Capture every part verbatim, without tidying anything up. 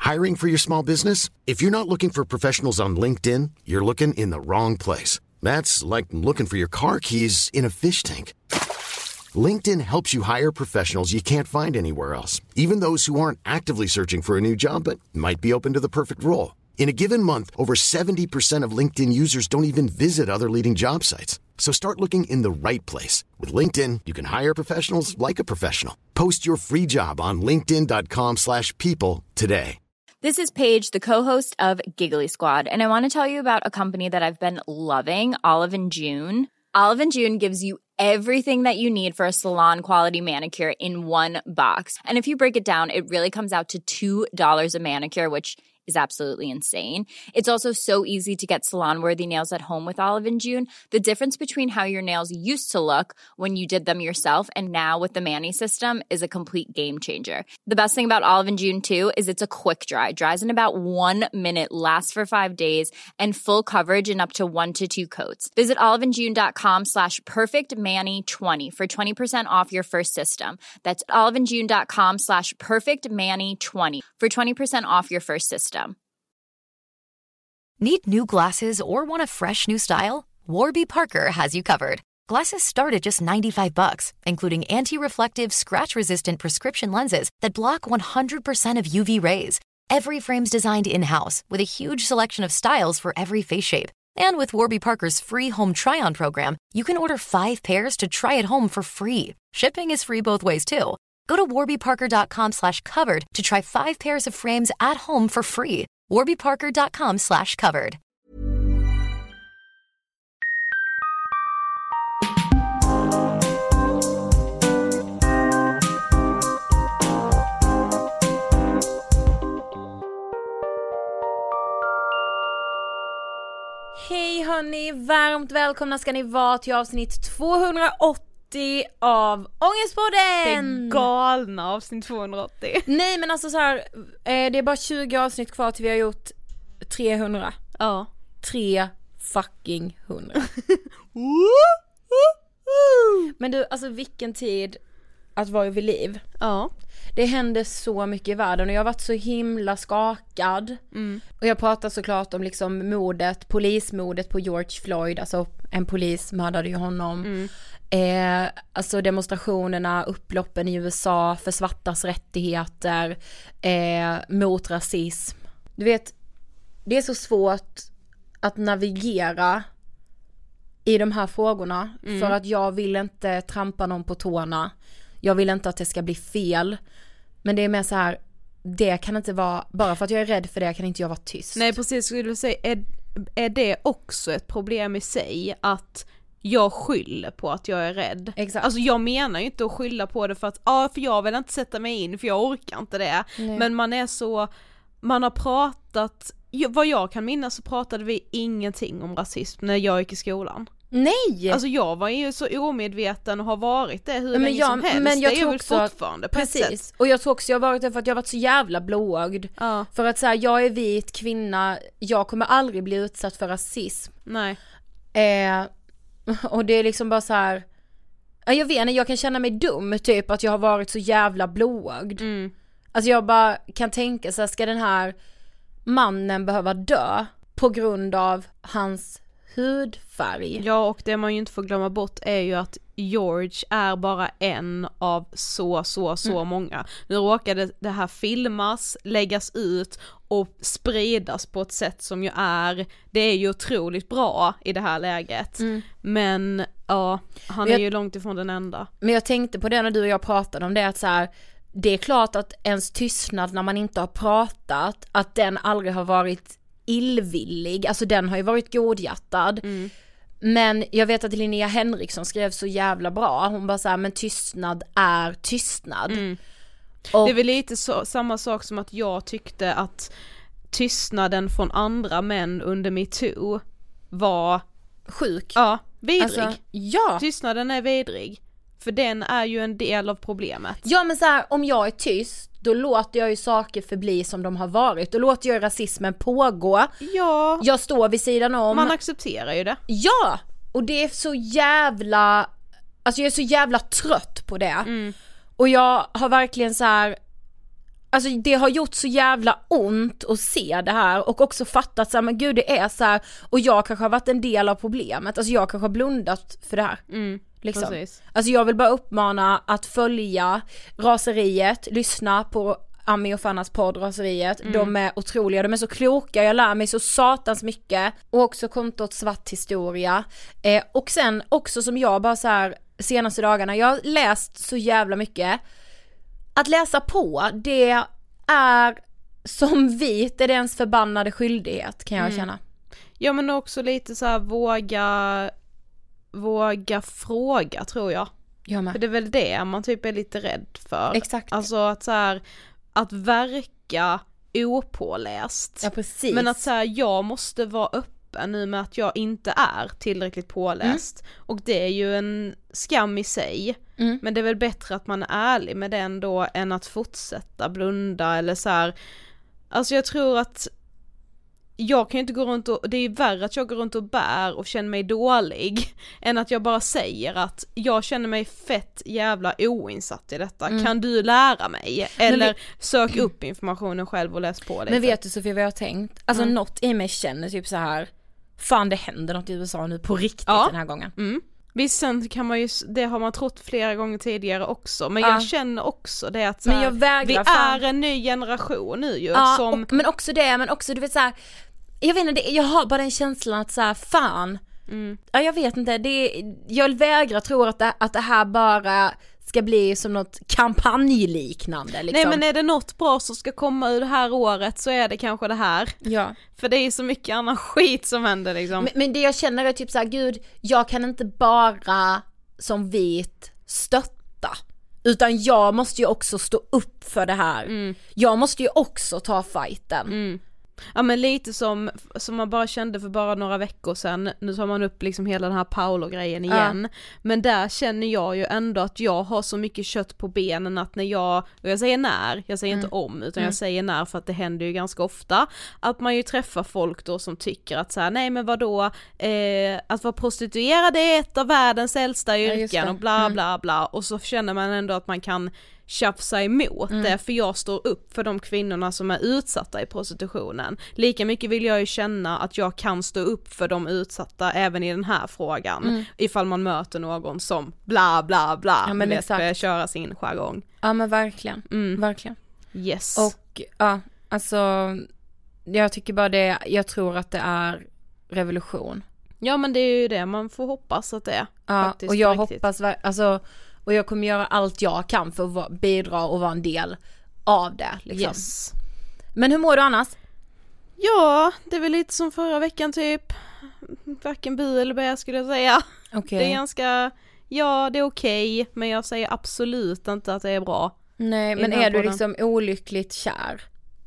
Hiring for your small business? If you're not looking for professionals on LinkedIn, you're looking in the wrong place. That's like looking for your car keys in a fish tank. LinkedIn helps you hire professionals you can't find anywhere else, even those who aren't actively searching for a new job but might be open to the perfect role. In a given month, over seventy percent of LinkedIn users don't even visit other leading job sites. So start looking in the right place. With LinkedIn, you can hire professionals like a professional. Post your free job on linkedin dot com slash people today. This is Paige, the co-host of Giggly Squad, and I want to tell you about a company that I've been loving, Olive and June. Olive and June gives you everything that you need for a salon-quality manicure in one box. And if you break it down, it really comes out to two dollars a manicure, which is absolutely insane. It's also so easy to get salon-worthy nails at home with Olive and June. The difference between how your nails used to look when you did them yourself and now with the Mani system is a complete game changer. The best thing about Olive and June, too, is it's a quick dry. Dries in about one minute, lasts for five days, and full coverage in up to one to two coats. Visit oliveandjune.com slash perfectmani20 for twenty percent off your first system. That's oliveandjune.com slash perfectmani20 for twenty percent off your first system. Need new glasses or want a fresh new style? Warby Parker has you covered. Glasses start at just ninety-five bucks, including anti-reflective, scratch-resistant prescription lenses that block one hundred percent of U V rays. Every frame's designed in-house with a huge selection of styles for every face shape. And with Warby Parker's free home try-on program, you can order five pairs to try at home for free. Shipping is free both ways, too. Go to warbyparker.com slash covered to try five pairs of frames at home for free. warbyparker.com slash covered. Hej hörni, varmt välkomna ska ni vara till avsnitt tvåhundraåttio av Ångestpodden. Det galna avsnitt tvåhundraåttio. Nej men alltså så här, eh, det är bara tjugo avsnitt kvar till vi har gjort trehundra. Ja. Tre fucking hundra. Men du, alltså vilken tid att vara vid liv. Ja. Det händer så mycket i världen och jag har varit så himla skakad. Mm. Och jag pratar såklart om liksom mordet, polismordet på George Floyd. Alltså en polis mördade ju honom. Mm. Eh, alltså demonstrationerna, upploppen i U S A för svartas rättigheter, eh, mot rasism. Du vet, det är så svårt att navigera i de här frågorna. Mm. För att jag vill inte trampa någon på tårna. Jag vill inte att det ska bli fel. Men det är mer så här, det kan inte vara, bara för att jag är rädd för det kan inte jag vara tyst. Nej precis, skulle du säga, är, är det också ett problem i sig att jag skyller på att jag är rädd? Exakt. Alltså jag menar ju inte att skylla på det för att, ja för jag vill inte sätta mig in för jag orkar inte det. Nej. Men man är så, man har pratat, vad jag kan minnas så pratade vi ingenting om rasism när jag gick i skolan. Nej! Alltså jag var ju så omedveten och har varit det hur men länge jag, som helst. Men jag det är tror väl också, fortfarande på precis. ett sätt. Och jag tror också jag har varit det för att jag har varit så jävla blåögd. Ja. För att så här, jag är vit kvinna, jag kommer aldrig bli utsatt för rasism. Nej. Eh, och det är liksom bara så här, jag vet inte, jag kan känna mig dum typ att jag har varit så jävla blåögd. Mm. Alltså jag bara kan tänka så här, ska den här mannen behöva dö på grund av hans hudfärg? Ja, och det man ju inte får glömma bort är ju att George är bara en av så, så, så mm. många. Nu råkade det här filmas, läggas ut och spridas på ett sätt som ju är, det är ju otroligt bra i det här läget. Mm. Men ja, han jag, är ju långt ifrån den enda. Men jag tänkte på det när du och jag pratade om det, att så här, det är klart att ens tystnad när man inte har pratat, att den aldrig har varit illvillig, alltså den har ju varit godhjärtad. Mm. Men jag vet att Linnea Henriksson skrev så jävla bra, hon bara så här, men tystnad är tystnad. Mm. Och det är väl lite så, samma sak som att jag tyckte att tystnaden från andra män under MeToo var sjuk. Ja, vidrig. Alltså, ja. Tystnaden är vidrig. För den är ju en del av problemet. Ja, men så här, om jag är tyst, då låter jag ju saker förbli som de har varit. Då låter jag rasismen pågå. Ja. Jag står vid sidan om. Man accepterar ju det. Ja, och det är så jävla, alltså jag är så jävla trött på det. Mm. Och jag har verkligen så här, alltså det har gjort så jävla ont att se det här och också fattat så här, men gud det är så här, och jag kanske har varit en del av problemet, alltså jag kanske har blundat för det här. Mm, liksom. precis. Alltså jag vill bara uppmana att följa Raseriet, lyssna på Ami och Fannas podd Raseriet, mm. de är otroliga, de är så kloka, jag lär mig så satans mycket, och också kontot Svart historia, eh, och sen också som jag bara så här senaste dagarna, jag har läst så jävla mycket. Att läsa på, det är som vit, är det ens förbannade skyldighet, kan jag mm. känna. Ja, men också lite så här våga våga fråga, tror jag. Jag med. För det är väl det man typ är lite rädd för. Exakt. Alltså att så här, att verka opåläst. Ja, precis. Men att så här, jag måste vara öppen nu med att jag inte är tillräckligt påläst. Mm. Och det är ju en skam i sig. Mm. Men det är väl bättre att man är ärlig med det ändå än att fortsätta blunda eller så här. Alltså jag tror att jag kan ju inte gå runt och, det är ju värre att jag går runt och bär och känner mig dålig än att jag bara säger att jag känner mig fett jävla oinsatt i detta. Mm. Kan du lära mig? Eller vi, sök upp informationen själv och läs på det. Men vet du Sofia vad jag har tänkt? Alltså mm. något i mig känner typ så här, fan det händer något i U S A nu på riktigt ja. den här gången. Mm. Visst, sen kan man ju, det har man trott flera gånger tidigare också, men ja. jag känner också det att så här, men jag vägrar, vi fan. är en ny generation nu ju. Ja, som... och, men också det, men också du vet så här, jag vet inte, jag har bara den känslan att så här, fan, mm. ja jag vet inte, det, jag vägrar tro att det, att det här bara ska bli som något kampanjliknande liksom. Nej, men är det något bra som ska komma ur det här året så är det kanske det här. Ja. För det är så mycket annan skit som händer liksom. Men, men det jag känner är typ så här, gud, jag kan inte bara som vit stötta, utan jag måste ju också stå upp för det här. Mm. Jag måste ju också ta fighten. Mm. Ja, men lite som, som man bara kände för bara några veckor sedan. Nu tar man upp liksom hela den här Paolo-grejen igen. Ja. Men där känner jag ju ändå att jag har så mycket kött på benen att när jag, och jag säger när, jag säger mm. inte om, utan mm. jag säger när för att det händer ju ganska ofta, att man ju träffar folk då som tycker att så här, nej men vadå, eh, att vara prostituerad är ett av världens äldsta yrken ja, och bla bla bla, och så känner man ändå att man kan tjafsa emot mm. det, för jag står upp för de kvinnorna som är utsatta i prostitutionen. Lika mycket vill jag ju känna att jag kan stå upp för de utsatta även i den här frågan. Mm. Ifall man möter någon som bla bla bla, ja, men vet, börjar köra sin jargong. Ja men verkligen, mm. verkligen. Yes. Och ja, alltså jag tycker bara det, jag tror att det är revolution. Ja men det är ju det, man får hoppas att det är. Ja, faktiskt, och jag riktigt. hoppas, alltså och jag kommer göra allt jag kan för att bidra och vara en del av det liksom. Yes. Men hur mår du annars? Ja, det är väl lite som förra veckan typ. Varken bu eller bä skulle jag säga. Okay. Det är ganska, ja det är okej, okay, men jag säger absolut inte att det är bra. Nej, men är du liksom olyckligt kär?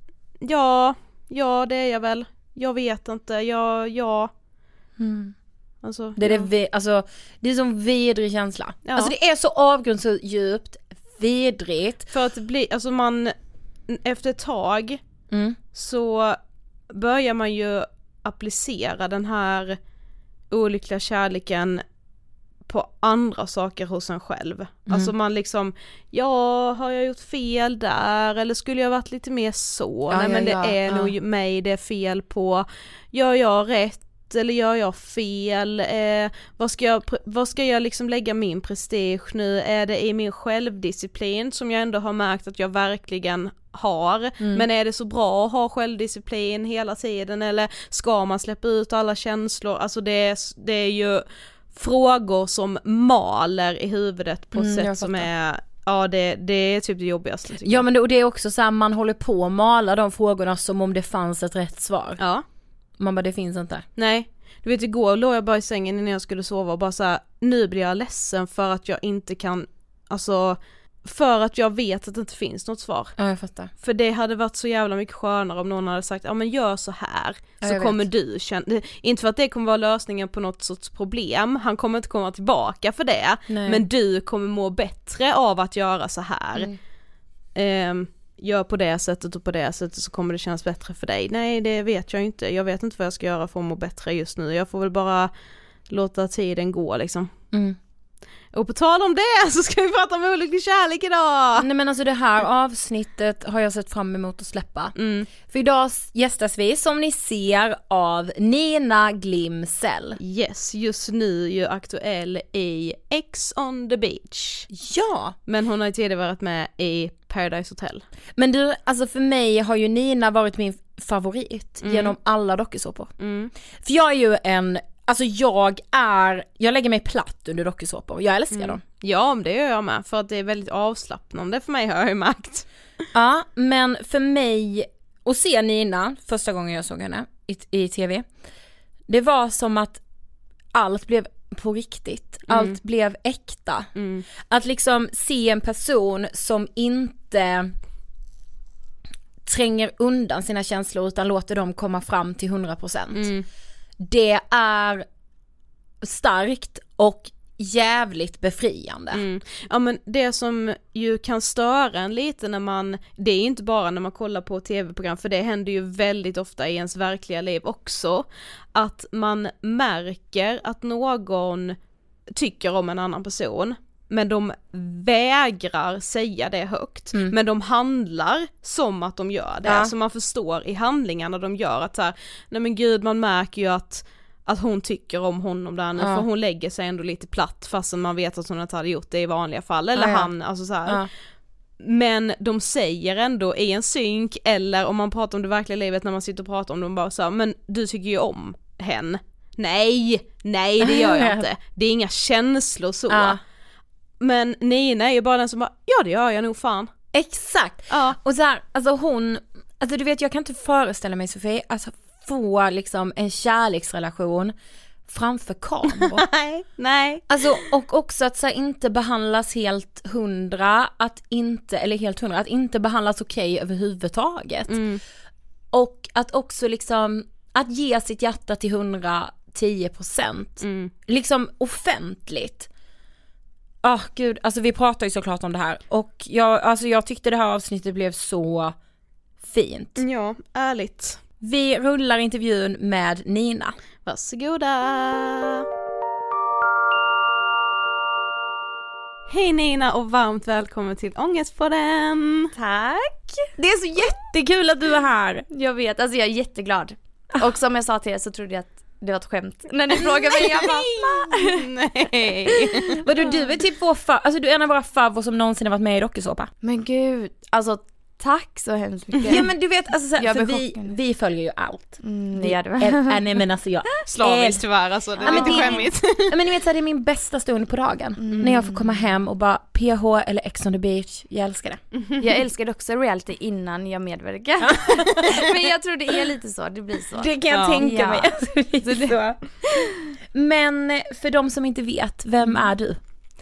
Ja, ja det är jag väl. Jag vet inte, jag, ja. Mm. Alltså, det, är ja. det, alltså, det är som vidrig känsla. Ja. Alltså det är så avgrund så djupt vidrigt. För att det blir, alltså man efter ett tag mm. så börjar man ju applicera den här olyckliga kärleken på andra saker hos en själv. Mm. Alltså man liksom, ja, har jag gjort fel där? Eller skulle jag varit lite mer så? Ja, Nej ja, men det ja, är ja. nog mig det är fel på. Gör jag rätt? Eller gör jag fel? Eh, vad ska jag, vad ska jag liksom lägga min prestige nu? Är det i min självdisciplin som jag ändå har märkt att jag verkligen har? Mm. Men är det så bra att ha självdisciplin hela tiden? Eller ska man släppa ut alla känslor? Alltså det är, det är ju frågor som maler i huvudet på ett mm, sätt som är, ja det, det är typ det jobbigaste. Ja men det, och det är också så här, man håller på att mala de frågorna som om det fanns ett rätt svar. Ja. Man bara, det finns inte. Nej, du vet igår låg jag bara i sängen innan jag skulle sova och bara så här, nu blir jag ledsen för att jag inte kan, alltså för att jag vet att det inte finns något svar. Ja, jag fattar. För det hade varit så jävla mycket skönare om någon hade sagt, ja men gör så här, ja, så kommer vet. du känna, inte för att det kommer vara lösningen på något sorts problem, han kommer inte komma tillbaka för det, nej. Men du kommer må bättre av att göra så här. Mm. Ehm gör på det sättet och på det sättet så kommer det kännas bättre för dig. Nej, det vet jag inte. Jag vet inte vad jag ska göra för att må bättre just nu. Jag får väl bara låta tiden gå liksom. Mm. Och på tal om det så ska vi prata om olycklig kärlek idag. Nej men alltså det här avsnittet har jag sett fram emot att släppa. Mm. För idag gästas vi som ni ser av Nina Glimsell. Yes, just nu ju aktuell i Ex on the Beach. Ja. Men hon har ju tidigare varit med i Paradise Hotel. Men du, alltså för mig har ju Nina varit min favorit Mm. genom alla dokusåpor. Mm. För jag är ju en, alltså jag är, jag lägger mig platt under dokusåpor. Jag älskar Mm. dem. Ja, men det gör jag med, för att det är väldigt avslappnande för mig, har jag ju märkt. Ja, men för mig att se Nina första gången jag såg henne i, i tv, det var som att allt blev på riktigt. Allt Mm. blev äkta. Mm. Att liksom se en person som inte tränger undan sina känslor utan låter dem komma fram till hundra procent. Mm. Det är starkt och jävligt befriande. Mm. Ja, men det som ju kan störa en lite när man, det är inte bara när man kollar på tv-program, för det händer ju väldigt ofta i ens verkliga liv också, att man märker att någon tycker om en annan person, men de vägrar säga det högt, Mm. men de handlar som att de gör det, Ja. så man förstår i handlingarna de gör att så här, nej men gud, man märker ju att att hon tycker om honom där nu, Ja. för hon lägger sig ändå lite platt fast man vet att hon inte hade gjort det i vanliga fall, eller Ja, ja. han, alltså så här. Ja. Men de säger ändå i en synk, eller om man pratar om det verkliga livet när man sitter och pratar om dem, bara så här, men du tycker ju om hen. Nej, nej det gör jag inte. Det är inga känslor så. Ja. Men Nina är ju bara den som bara, ja det gör jag nog fan. Exakt. Ja. Och så här, alltså hon, alltså du vet, jag kan inte föreställa mig, Sofie, alltså få liksom en kärleksrelation framför kameror. Nej, nej. Alltså, och också att så här, inte behandlas helt hundra, att inte, eller helt hundra, att inte behandlas okej överhuvudtaget. Mm. Och att också liksom, att ge sitt hjärta till hundra tio procent. Mm. Liksom offentligt. Ah oh, gud, alltså vi pratar ju såklart om det här. Och jag, alltså jag tyckte det här avsnittet blev så fint. Ja, ärligt. Vi rullar intervjun med Nina. Varsågoda. Hej Nina och varmt välkommen till Ångestpodden. Tack! Det är så jättekul att du är här. Jag vet, alltså jag är jätteglad. Och som jag sa till er så trodde jag att det var ett skämt när ni frågade mig. Jag bara, Nej. Vadå, du är typ vår fa- alltså du är en av våra favor som någonsin har varit med i dokusåpa. men gud, alltså tack så hemskt mycket. Ja men du vet, alltså, så här, Jag för blir vi, chockad. vi följer ju allt. Mm, det gör det Äh, väl. äh, nej men alltså jag Slaviskt tyvärr, alltså det är Ja, men lite det är- skämmigt. Ja, men ni vet så här, det är min bästa stund på dagen. När jag får komma hem och bara P H eller Ex on the Beach, jag älskar det. Jag älskade också reality innan jag medverkade. Men jag tror det är lite så, det blir så. Det kan jag Ja. tänka Ja. mig. Alltså, det är så. Men för de som inte vet, vem är du?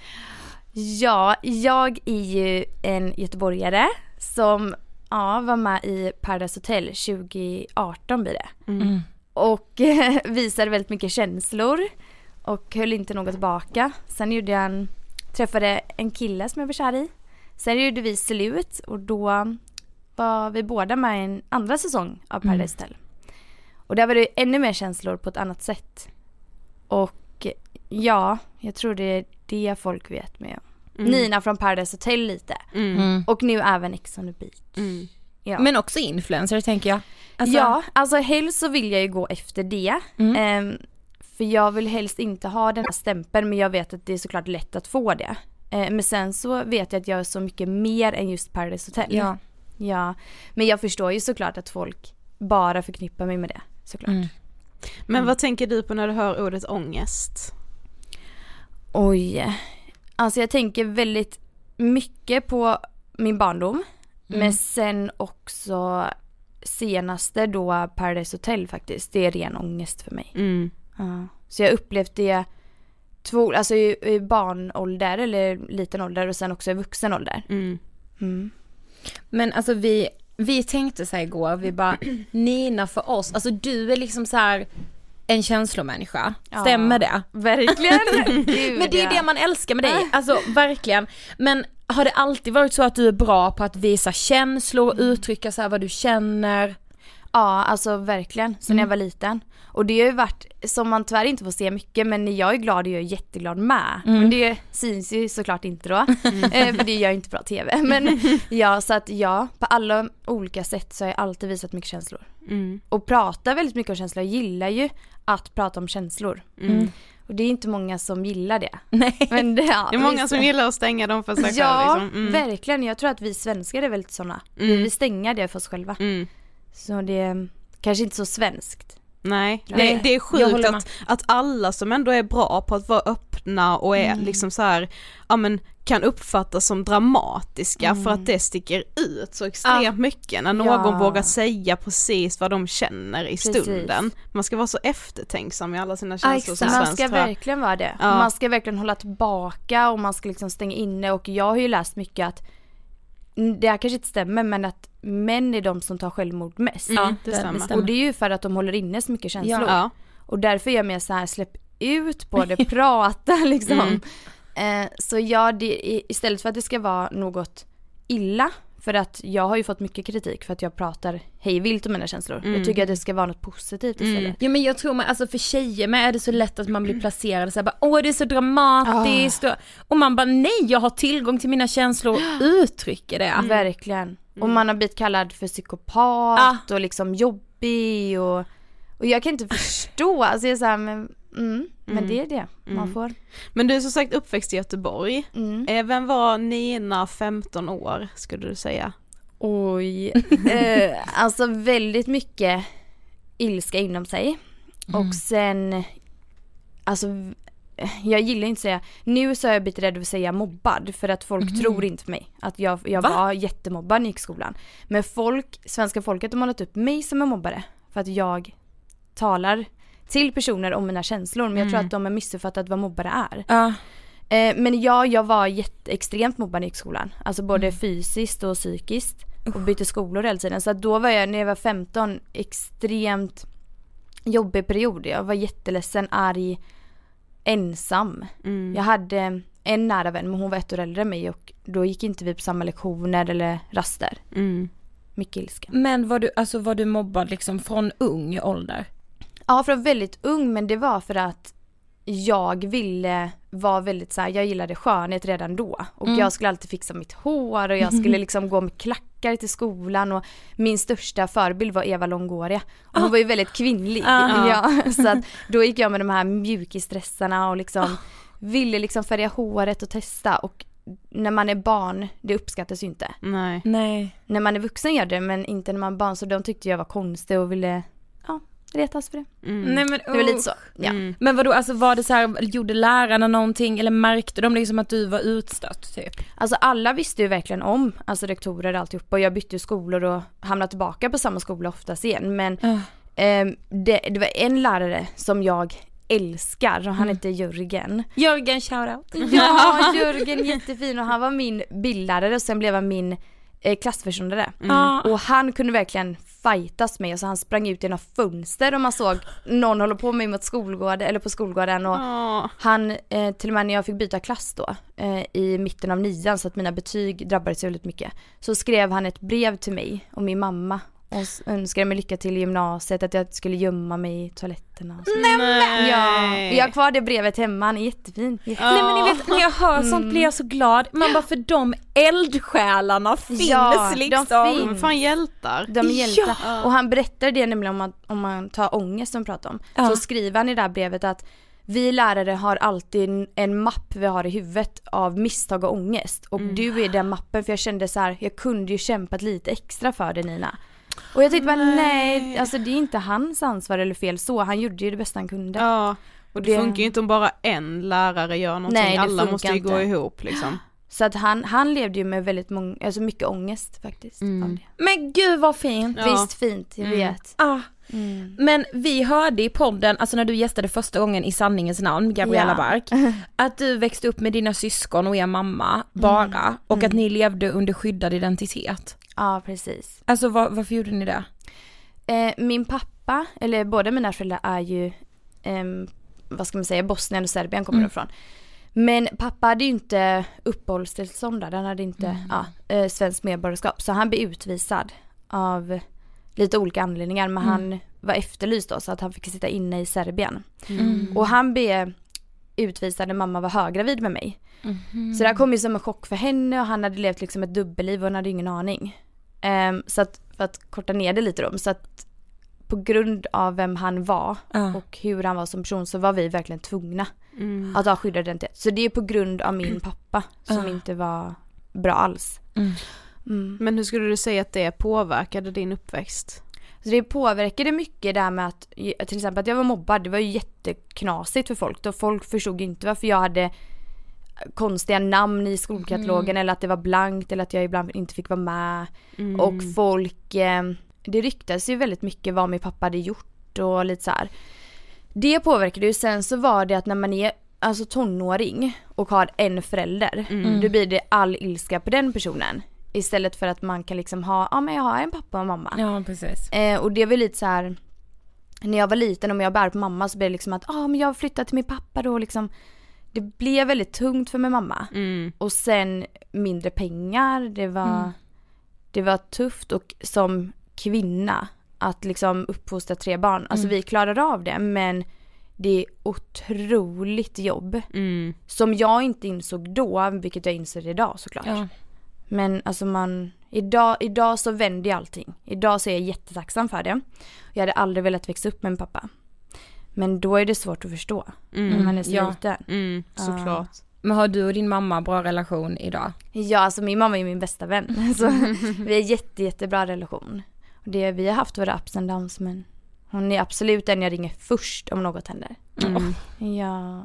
Ja, jag är ju en göteborgare som ja, var med i Paradise Hotel tjugo arton blir det. Mm. Och visade väldigt mycket känslor och höll inte något tillbaka. Sen gjorde jag en, träffade en kille som jag var kär i. Sen gjorde vi slut och då var vi båda med i en andra säsong av Paradise Hotel. Och där var det ännu mer känslor på ett annat sätt. Och ja, jag tror det är det folk vet med. Mm. Nina från Paradise Hotel lite. Mm. Och nu även Ex on the Beach. Mm. Ja. Men också influencer tänker jag. Alltså, Ja, alltså helst så vill jag ju gå efter det. Mm. Ehm, för jag vill helst inte ha den här stämpeln, men jag vet att det är såklart lätt att få det. Ehm, men sen så vet jag att jag är så mycket mer än just Paradise Hotel. Ja. Ja. Men jag förstår ju såklart att folk bara förknippar mig med det, såklart. Mm. Men vad tänker du på när du hör ordet ångest? Oj. Alltså jag tänker väldigt mycket på min barndom. Mm. Men sen också senaste då Paradise Hotel faktiskt. Det är ren ångest för mig. Mm. Ja. Så jag har upplevt det två, alltså i, i barnålder eller liten ålder och sen också i vuxen ålder. Mm. Mm. Men alltså vi, vi tänkte så här igår, vi bara Nina för oss, alltså du är liksom så här en känslomänniska, Ja. stämmer det? Verkligen. Gud, Men det är ja. det man älskar med dig, alltså verkligen. Men har det alltid varit så att du är bra på att visa känslor och uttrycka så här vad du känner? Ja, alltså verkligen. Sen mm. jag var liten. Och det har ju varit, som man tyvärr inte får se mycket, men när jag är glad är jag jätteglad med. Mm. Men det syns ju såklart inte då. Mm. För det gör ju inte bra tv. Men ja, så att ja, på alla olika sätt så har jag alltid visat mycket känslor. Mm. Och pratar väldigt mycket om känslor. Jag gillar ju att prata om känslor. Mm. Och det är inte många som gillar det. Nej. Men det, ja, det är många som gillar att stänga dem för sig själva. Ja, liksom. mm. verkligen. Jag tror att vi svenskar är väldigt såna. Mm. Vi vill stänga det för oss själva. Mm. Så det är kanske inte så svenskt. Nej, det, det är sjukt att, att alla som ändå är bra på att vara öppna och är mm. liksom så här, ja men kan uppfattas som dramatiska mm. för att det sticker ut så extremt ah. mycket när någon ja. vågar säga precis vad de känner i precis. stunden. Man ska vara så eftertänksam i alla sina känslor som man svensk, ska verkligen vara det. Ja. Man ska verkligen hålla tillbaka och man ska liksom stänga inne, och jag har ju läst mycket att det här kanske inte stämmer, men att män är de som tar självmord mest. Mm, det, det, stämmer. Och det är ju för att de håller inne så mycket känslor. Ja. Och därför är jag mer så här, släpp ut på det, prata liksom. Mm. Eh, så ja, det, istället för att det ska vara något illa, för att jag har ju fått mycket kritik för att jag pratar hej vilt om mina känslor. Mm. Jag tycker att det ska vara något positivt istället. Mm. Ja, men jag tror man, alltså för tjejer med är det så lätt att man blir placerad så här, bara, åh det är så dramatiskt. Oh. Och, och man bara, nej jag har tillgång till mina känslor och uttrycker det. Mm. Verkligen. Mm. Och man har blivit kallad för psykopat ah. och liksom jobbig och, och jag kan inte förstå. Alltså jag är så här, men, mm, men mm. det är det man mm. får. Men du är som sagt uppväxt i Göteborg. Mm. Vem var Nina femton år skulle du säga? Oj, eh, alltså väldigt mycket ilska inom sig. Mm. Och sen, alltså jag gillar inte att säga, nu så är jag blivit rädd för att säga mobbad, för att folk mm. tror inte på mig att jag, jag var jättemobbad i skolan. Men folk, svenska folket har målat upp mig som en mobbare för att jag talar till personer om mina känslor, men jag mm. tror att de har missuppfattat vad mobbare är. Uh. Eh, men ja, jag var jätte, extremt mobbad i skolan. Alltså både mm. fysiskt och psykiskt. Och bytte skolor hela tiden. Så att då var jag, när jag var femton, extremt jobbig period. Jag var jätteledsen, arg, ensam. Mm. Jag hade en nära vän, men hon var ett år äldre än mig. Och då gick inte vi på samma lektioner eller raster. Mm. Mycket ilska. Men var du, alltså var du mobbad liksom från ung ålder? Ja, från väldigt ung, men det var för att jag ville vara väldigt så här, jag gillade skönhet redan då. Och mm. jag skulle alltid fixa mitt hår och jag skulle liksom gå med klackar till skolan. Och min största förebild var Eva Longoria. Och hon ah. var ju väldigt kvinnlig. Ah. Ja, så att då gick jag med de här mjukisdressarna och liksom ah. ville liksom färga håret och testa. Och när man är barn, det uppskattas ju inte. Nej. Nej. När man är vuxen gör det, men inte när man är barn. Så de tyckte jag var konstig och ville, ja, retas för det. Mm. Nej, men, det var lite så. Ja. Mm. Men vadå, alltså var det så här, gjorde lärarna någonting eller märkte de liksom att du var utstött typ? Alltså alla visste ju verkligen om, alltså rektorer och alltihop, och jag bytte skolor och hamnade tillbaka på samma skola oftast igen. Men uh. eh, det, det var en lärare som jag älskar och han mm. heter Jörgen. Jörgen, shoutout. Ja, Jörgen, jättefin, och han var min bildlärare och sen blev han min eh, klassförståndare. Mm. Och han kunde verkligen fightas med, så han sprang ut genom fönster och man såg någon hålla på med mot skolgården eller på skolgården, och oh. han eh, till och med när jag fick byta klass då eh, i mitten av nian, så att mina betyg drabbades väldigt mycket, så skrev han ett brev till mig och min mamma och önskade mig lycka till i gymnasiet, att jag skulle gömma mig i toaletterna. Nej. Ja, jag har kvar det brevet hemma, han är jättefin. jättefin. Oh. Nej, men ni vet, när jag hör sånt mm. blir jag så glad. Man bara, för de eldsjälarna finns ja, liksom. De finns. Fan hjältar. De är hjältar. Ja. Och han berättar det nämligen om, att, om man tar ångest som pratar om. Ja. Så skriver han i det här brevet att vi lärare har alltid en mapp vi har i huvudet av misstag och ångest. Och mm. du är den mappen, för jag kände så här, jag kunde ju kämpat lite extra för det, Nina. Och jag tyckte bara, nej, alltså det är inte hans ansvar eller fel så. Han gjorde ju det bästa han kunde. Ja, och det, det funkar ju inte om bara en lärare gör någonting. Nej, alla måste ju inte gå ihop liksom. Så att han, han levde ju med väldigt många, alltså mycket ångest faktiskt. Mm. Av det. Men gud vad fint. Ja. Visst fint, jag mm. vet. Ah. Mm. Men vi hörde i podden, alltså när du gästade första gången i Sanningens namn, Gabriella ja. Bark, att du växte upp med dina syskon och er mamma bara, mm. och att ni levde under skyddad identitet. Ja, precis. Alltså var, varför gjorde ni det? Eh, min pappa, eller båda mina föräldrar är ju, eh, vad ska man säga, Bosnien och Serbien kommer mm. ifrån. Men pappa hade ju inte uppehållstillstånd där, han hade inte mm. ja, eh, svensk medborgarskap. Så han blev utvisad av lite olika anledningar, men mm. han var efterlyst då, så att han fick sitta inne i Serbien. Mm. Och han blev utvisad när mamma var höggravid med mig. Mm. Så det här kom ju som en chock för henne, och han hade levt liksom ett dubbelliv och han hade ingen aning. Um, så att, för att korta ner det lite då, så att på grund av vem han var uh. och hur han var som person, så var vi verkligen tvungna mm. att ha skyddad identitet. Så det är på grund av min pappa som uh. inte var bra alls. Mm. Mm. Men hur skulle du säga att det påverkade din uppväxt? Så det påverkade mycket där med att till exempel att jag var mobbad. Det var ju jätteknasigt för folk. Då folk förstod inte varför jag hade konstiga namn i skolkatalogen mm. eller att det var blankt eller att jag ibland inte fick vara med. Mm. Och folk, eh, det ryktades ju väldigt mycket vad min pappa hade gjort och lite så här. Det påverkade ju. Sen så var det att när man är alltså tonåring och har en förälder, mm. då blir det all ilska på den personen. Istället för att man kan liksom ha, ja men jag har en pappa och mamma. Ja, precis. Eh, och det var lite så här, när jag var liten och jag bär på mamma, så blev det liksom att, ja ah, men jag flyttade till min pappa då liksom. Det blev väldigt tungt för min mamma. Mm. Och sen mindre pengar, det var, mm. det var tufft, och som kvinna att liksom uppfostra tre barn. Mm. Alltså vi klarade av det, men det är otroligt jobb. Mm. Som jag inte insåg då, vilket jag inser idag såklart. Ja. Men alltså man, idag, idag så vänder jag allting. Idag så är jag jättetacksam för det. Jag hade aldrig velat växa upp med min pappa. Men då är det svårt att förstå mm. när man är så ja. liten. Mm, såklart. Uh. Men har du och din mamma bra relation idag? Ja, alltså min mamma är min bästa vän. Så vi har jätte, jättebra relation. Och det, vi har haft våra ups and downs, men hon är absolut den jag ringer först om något händer. Mm. Ja.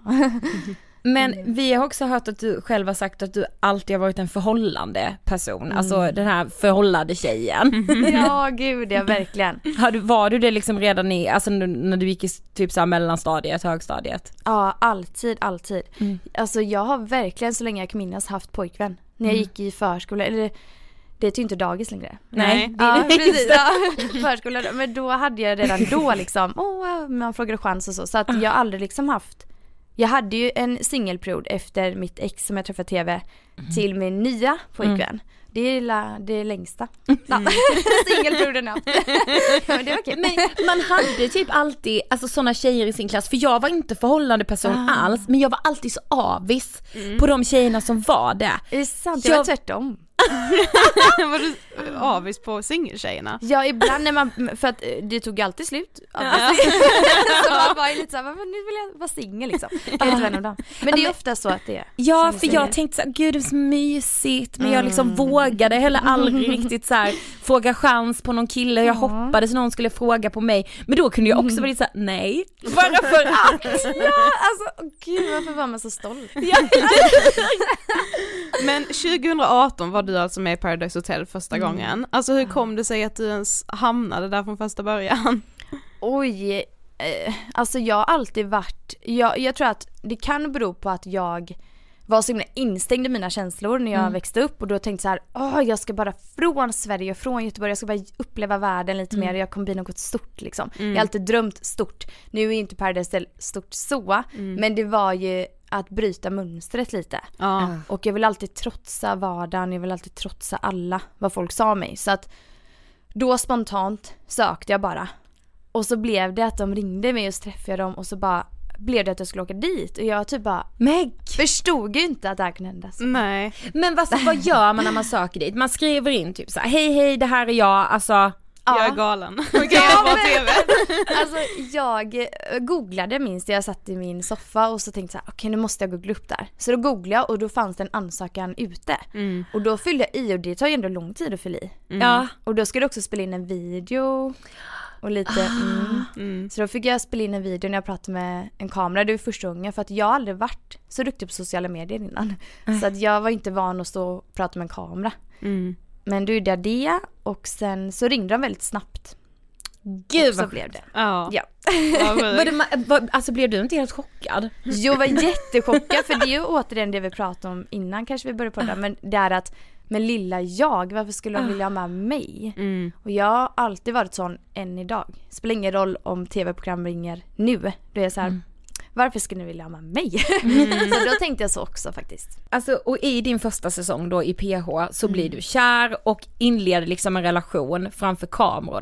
Men vi har också hört att du själv har sagt att du alltid har varit en förhållande person. Mm. Alltså den här förhållande tjejen. Ja, gud, ja, verkligen. Har du, var du det liksom redan i, alltså när du gick i typ så här mellanstadiet, högstadiet? Ja, alltid, alltid. Mm. Alltså jag har verkligen så länge jag kan minnas haft pojkvän. När jag mm. gick i förskola, eller det är ju inte dagis längre. Nej, det ja, precis. Ja, förskola, men då hade jag redan då liksom, åh, man frågade chans och så. Så att jag aldrig liksom haft. Jag hade ju en singelperiod efter mitt ex som jag träffade tv mm. till min nya pojkvän. Mm. Det är la, det längsta. Mm. Singelperioden ja. Men det var okej. Men man hade typ alltid alltså såna tjejer i sin klass, för jag var inte förhållande person ah. alls, men jag var alltid så avis mm. på de tjejerna som var det. Är det sant? Jag var tvärtom. Var du avis på singeltjejerna? Ja, ibland när man, för att det tog alltid slut. Alltså, så man var ju lite såhär, nu vill jag vara singel liksom. Kan inte vara någon dag. Men det är ofta så att det är. Ja, för jag tänkte såhär, gud det är så mysigt, men mm. jag liksom vågade heller aldrig riktigt såhär fråga chans på någon kille. Jag hoppades någon skulle fråga på mig, men då kunde jag också vara lite såhär, nej. Bara för att. Ja, alltså, oh, gud varför var man så stolt? Men tjugohundraarton var du alltså med i Paradise Hotel första mm. gången. Alltså hur kom det sig att du ens hamnade där från första början? Oj, eh, alltså jag har alltid varit, jag, jag tror att det kan bero på att jag var så himla instängd i mina känslor när jag mm. växte upp, och då tänkte så här, åh, jag ska bara från Sverige och från Göteborg, jag ska bara uppleva världen lite mm. mer, jag kommer bli något stort liksom. Mm. Jag har alltid drömt stort. Nu är inte Paradise Hotel stort så, mm. men det var ju att bryta mönstret lite. Ah. Och jag vill alltid trotsa vardagen, jag vill alltid trotsa alla vad folk sa mig. Så att då spontant sökte jag bara. Och så blev det att de ringde mig och så träffade jag dem, och så bara blev det att jag skulle åka dit. Och jag typ bara Meg. förstod ju inte att det här kunde hända. Så. Nej. Men vad, vad gör man när man söker dit? Man skriver in typ så här, hej hej, det här är jag, alltså... Ja. Jag är galen. Okay, jag, på T V. Alltså jag googlade minst, jag satt i min soffa och så tänkte jag, okej okay, nu måste jag googla upp där. Så då googlade jag och då fanns det en ansökan ute. Mm. Och då fyllde jag i, och det tar ju ändå lång tid att fylla i. Mm. Ja. Och då skulle jag också spela in en video och lite ah. mm. Mm. Så då fick jag spela in en video när jag pratade med en kamera. Det var första gången, för att jag aldrig varit så duktig på sociala medier innan. Mm. Så att jag var inte van att stå och prata med en kamera. Mm. Men du gjorde det, och sen så ringde de väldigt snabbt. Gud vad blev det. Ja. Ja. var det, var, alltså blev du inte helt chockad? Jag var jättechockad, för det är ju återigen det vi pratade om innan, kanske vi började podda, men det är att men lilla jag, varför skulle de vilja ha med mig? Mm. Och jag har alltid varit sån än idag. Spelar ingen roll om tv-program ringer nu. Då är jag så här, mm. varför ska ni vilja ha med mig? Mm. Så då tänkte jag så också faktiskt. Alltså, och i din första säsong då i P H så mm. blir du kär och inleder liksom en relation framför kamerorna.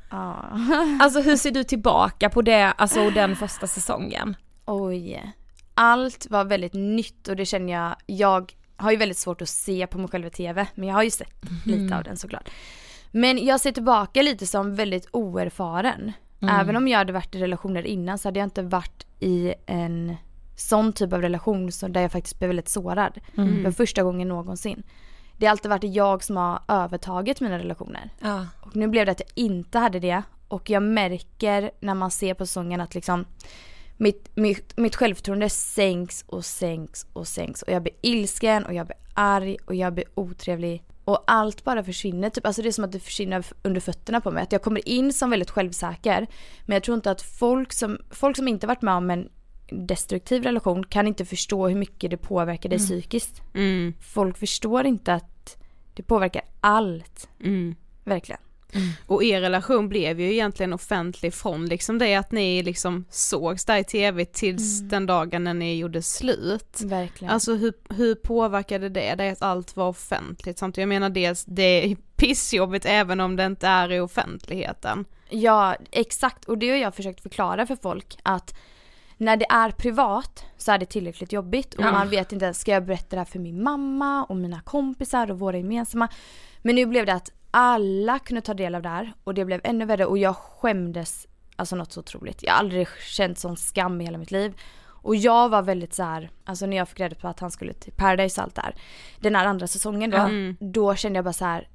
Ja. Alltså hur ser du tillbaka på det, alltså den första säsongen? Oj. Allt var väldigt nytt och det känner jag, jag har ju väldigt svårt att se på mig själv i tv, men jag har ju sett mm. lite av den såklart. Men jag ser tillbaka lite som väldigt oerfaren. Mm. Även om jag hade varit i relationer innan så hade jag inte varit i en sån typ av relation så där jag faktiskt blev väldigt sårad. Mm. För första gången någonsin. Det har alltid varit jag som har övertagit mina relationer. Ja. Och nu blev det att jag inte hade det. Och jag märker när man ser på säsongen att liksom mitt, mitt, mitt självförtroende sänks och sänks och sänks. Och jag blir ilsken och jag blir arg och jag blir otrevlig. Och allt bara försvinner. Typ, alltså det är som att det försvinner under fötterna på mig. Att jag kommer in som väldigt självsäker. Men jag tror inte att folk som, folk som inte varit med om en destruktiv relation kan inte förstå hur mycket det påverkar dig mm. psykiskt. Mm. Folk förstår inte att det påverkar allt. Mm. Verkligen. Mm. Och er relation blev ju egentligen offentlig från liksom det att ni liksom sågs där i tv tills mm. den dagen när ni gjorde slut. Verkligen. Alltså hur, hur påverkade det dig att allt var offentligt? Samtidigt, jag menar dels det är pissjobbigt även om det inte är i offentligheten. Ja, exakt. Och det har jag försökt förklara för folk att när det är privat så är det tillräckligt jobbigt och ja. Man vet inte, ska jag berätta det här för min mamma och mina kompisar och våra gemensamma. Men nu blev det att alla kunde ta del av det här och det blev ännu värre och jag skämdes alltså något så otroligt. Jag har aldrig känt sån skam i hela mitt liv. Och jag var väldigt så här, alltså när jag fick reda på att han skulle till Paradise och allt där. Den här andra säsongen då, mm. då kände jag bara så här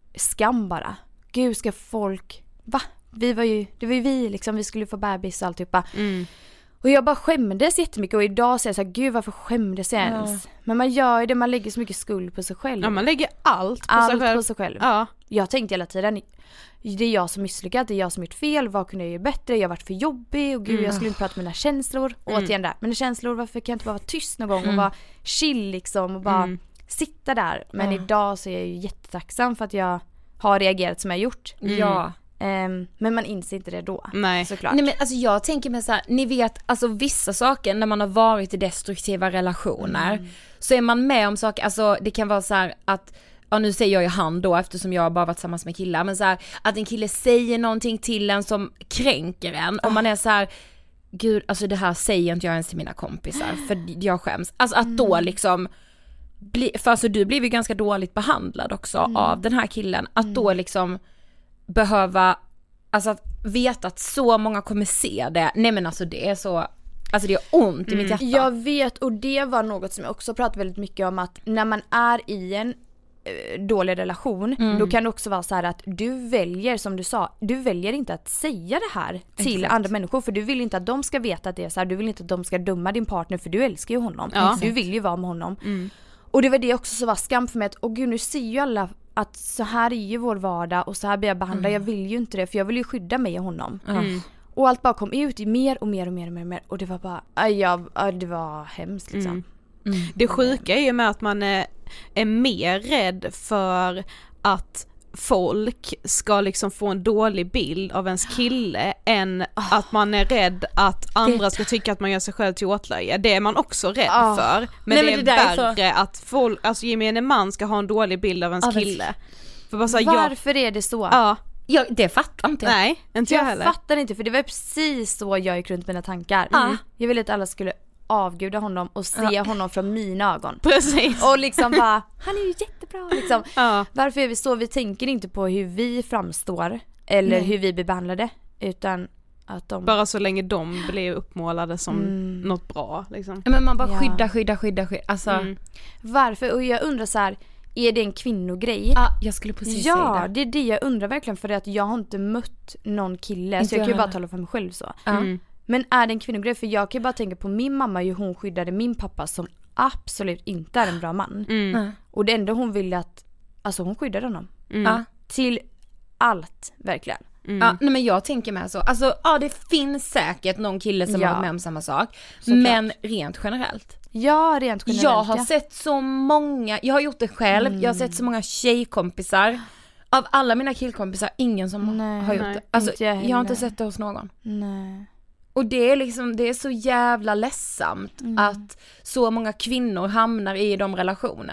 skam bara. Gud, ska folk, va? Vi var ju, det var ju vi liksom, vi skulle få bebis och alltihopa. Mm. Och jag bara skämdes jättemycket och idag säger jag så här, gud varför skämdes jag ens? Ja. Men man gör ju det, man lägger så mycket skuld på sig själv. Ja, man lägger allt på allt sig själv. På sig själv. Ja. Jag tänkte hela tiden, det är jag som misslyckat, det är jag som gjort fel, vad kunde jag göra bättre? Jag har varit för jobbig och gud mm. jag skulle inte prata med mina känslor. Och mm. återigen där, mina känslor, varför kan jag inte bara vara tyst någon gång mm. och bara chill liksom och bara mm. sitta där. Men mm. idag så är jag ju jättetacksam för att jag har reagerat som jag gjort. Mm. Ja. Um, men man inser inte det då. Nej. Såklart. Nej men alltså jag tänker mig så här, ni vet alltså vissa saker när man har varit i destruktiva relationer mm. så är man med om saker, alltså det kan vara så här att, ja nu säger jag ju han då eftersom jag bara varit tillsammans med killar, men så här att en kille säger någonting till en som kränker en och oh. man är så här, gud alltså det här säger inte jag ens till mina kompisar för jag skäms. Alltså att mm. då liksom bli, för alltså du blev ju ganska dåligt behandlad också mm. av den här killen, att mm. då liksom behöva, alltså att veta att så många kommer se det. Nej men alltså det är så, alltså det är ont mm. i mitt hjärta. Jag vet, och det var något som jag också pratat väldigt mycket om, att när man är i en eh, dålig relation mm. då kan det också vara så här att du väljer, som du sa, du väljer inte att säga det här till Exakt. Andra människor för du vill inte att de ska veta att det är så här, du vill inte att de ska döma din partner för du älskar ju honom. Ja. Du vill ju vara med honom. Mm. Och det var det också som var skam för mig att, åh gud nu ser ju alla att så här är ju vår vardag och så här blir jag behandlad. Mm. Jag vill ju inte det för jag vill ju skydda mig och honom. Mm. Och allt bara kom ut i mer och mer och mer och mer, och, mer, och det var bara, aj, jag, aj, det var hemskt liksom. Mm. Mm. Det sjuka är ju med att man är, är mer rädd för att folk ska liksom få en dålig bild av ens kille än oh. att man är rädd att andra det... ska tycka att man gör sig själv till åtlöje. Det är man också rädd oh. för. Men Nej, det men är det värre så... att folk, alltså gemene man ska ha en dålig bild av ens oh, kille. För bara så här, Varför jag... är det så? Ja. Jag, det fattar inte jag. Nej, inte jag, jag heller. Jag fattar inte, för det var precis så jag gick runt mina tankar. Mm. Jag ville att alla skulle avguda honom och se ja. honom från mina ögon. Precis. Och liksom bara, han är ju jättebra liksom. Ja. Varför är vi så? Vi tänker inte på hur vi framstår eller Nej. hur vi blir behandlade, utan att de... Bara så länge de blir uppmålade som mm. något bra liksom. Men man bara ja. skydda, skydda, skydda, skydda. Alltså... Mm. Varför? Och jag undrar så här, är det en kvinnogrej? Ja, jag skulle precis ja, säga det. Ja, det är det jag undrar verkligen, för att jag har inte mött någon kille inte så jag kan ju bara tala för mig själv så. Mm. Men är det en kvinnogrej? För jag kan bara tänka på min mamma, hur hon skyddade min pappa som absolut inte är en bra man. Mm. Mm. Och det enda hon ville att, alltså hon skyddade honom. Mm. Ja. Till allt, verkligen. Mm. Ja, nej men jag tänker med så. Alltså, ja det finns säkert någon kille som ja. har med om samma sak. Såklart. Men rent generellt. Ja, rent generellt. Jag har ja. sett så många, jag har gjort det själv, mm. jag har sett så många tjejkompisar. Av alla mina killkompisar, ingen som nej, har gjort nej, det. Alltså, jag, jag har inte sett det hos någon. Nej. Och det är liksom, det är så jävla ledsamt mm. att så många kvinnor hamnar i de relationerna.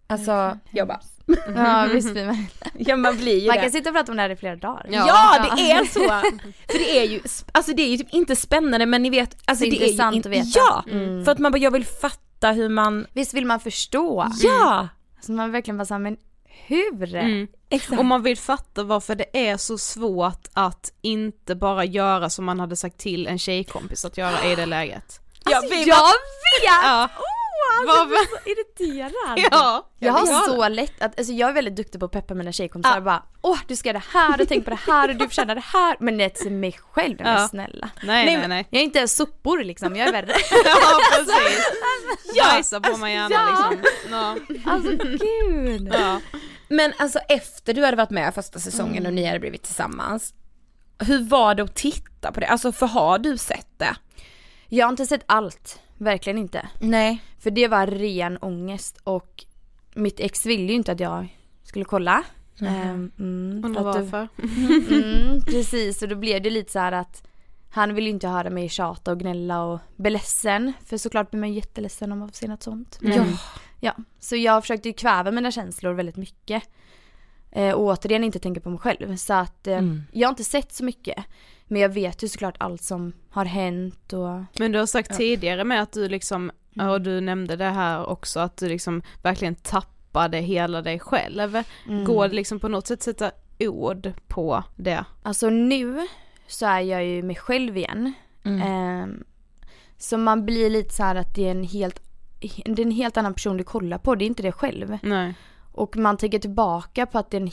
Alltså, jag bara... Ja, visst blir man. Ja, man blir ju Man det. kan sitta och prata om det här i flera dagar. Ja, ja, det är så. För det är ju, alltså det är ju typ inte spännande, men ni vet, alltså det är det intressant är ju in... att veta. Ja, mm. för att man bara, jag vill fatta hur man... Visst vill man förstå? Ja! Så man verkligen bara så här, men hur? Mm. Exakt. Och man vill fatta varför det är så svårt att inte bara göra som man hade sagt till en tjejkompis att göra i det läget. Alltså, ja, jag vet! Ja. Oh, alltså, jag blir så irriterad. Ja. Jag har ja. så lätt att, alltså jag är väldigt duktig på att peppa mina tjejkompisar och bara, åh du ska göra det här och tänk på det här och du förtjänar det här. Men det till mig själv, de är ja. snälla. Nej, nej, nej, nej. Jag är inte ens sopor liksom, jag är värre. Ja, precis. Bajsa på mig gärna ja. liksom. No. Alltså gud. Ja. Men alltså efter du hade varit med första säsongen mm. och ni hade blivit tillsammans, hur var det att titta på det? Alltså för har du sett det? Jag har inte sett allt, verkligen inte. Nej. För det var ren ångest och mitt ex ville ju inte att jag skulle kolla. Mm. Mm, Undrar varför. Mm, precis, och då blev det lite så här att han vill ju inte höra mig tjata och gnälla och bli ledsen. För såklart blir man jätteledsen om man får se något sånt. Men, ja. ja. Så jag försökte ju kväva mina känslor väldigt mycket. Eh, och återigen inte tänka på mig själv. Så att eh, mm. jag har inte sett så mycket. Men jag vet ju såklart allt som har hänt. Och, men du har sagt ja. tidigare med att du liksom, och du nämnde det här också, att du liksom verkligen tappade hela dig själv. Mm. Går det liksom på något sätt sätta ord på det? Alltså nu så är jag ju mig själv igen. Mm. Eh, så man blir lite så här att det är en helt, det är en helt annan person du kollar på. Det är inte det själv. Nej. Och man tänker tillbaka på att det är en...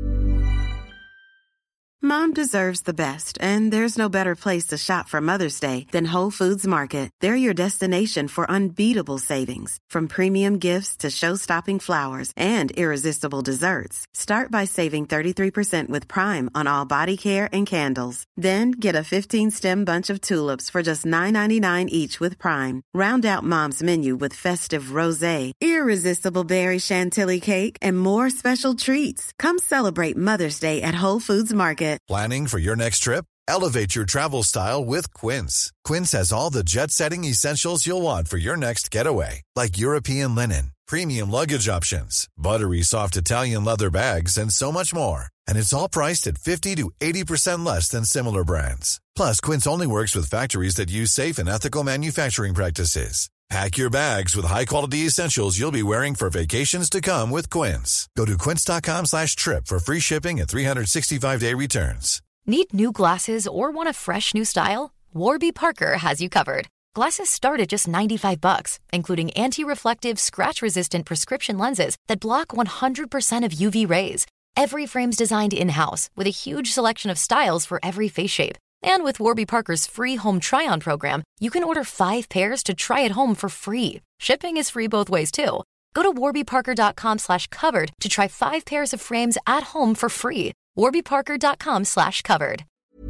Mom deserves the best, and there's no better place to shop for Mother's Day than Whole Foods Market. They're your destination for unbeatable savings, from premium gifts to show-stopping flowers and irresistible desserts. Start by saving thirty-three percent with Prime on all body care and candles. Then get a fifteen-stem bunch of tulips for just nine ninety-nine each with Prime. Round out Mom's menu with festive rosé, irresistible berry chantilly cake, and more special treats. Come celebrate Mother's Day at Whole Foods Market. Planning for your next trip? Elevate your travel style with Quince. Quince has all the jet-setting essentials you'll want for your next getaway, like European linen, premium luggage options, buttery soft Italian leather bags, and so much more. And it's all priced at fifty to eighty percent less than similar brands. Plus, Quince only works with factories that use safe and ethical manufacturing practices. Pack your bags with high-quality essentials you'll be wearing for vacations to come with Quince. Go to quince.com slash trip for free shipping and three sixty-five day returns. Need new glasses or want a fresh new style? Warby Parker has you covered. Glasses start at just ninety-five bucks, including anti-reflective, scratch-resistant prescription lenses that block one hundred percent of U V rays. Every frame's designed in-house with a huge selection of styles for every face shape. And with Warby Parker's free home try-on program, you can order five pairs to try at home for free. Shipping is free both ways, too. Go to warbyparker.com slash covered to try five pairs of frames at home for free. warbyparker.com slash covered.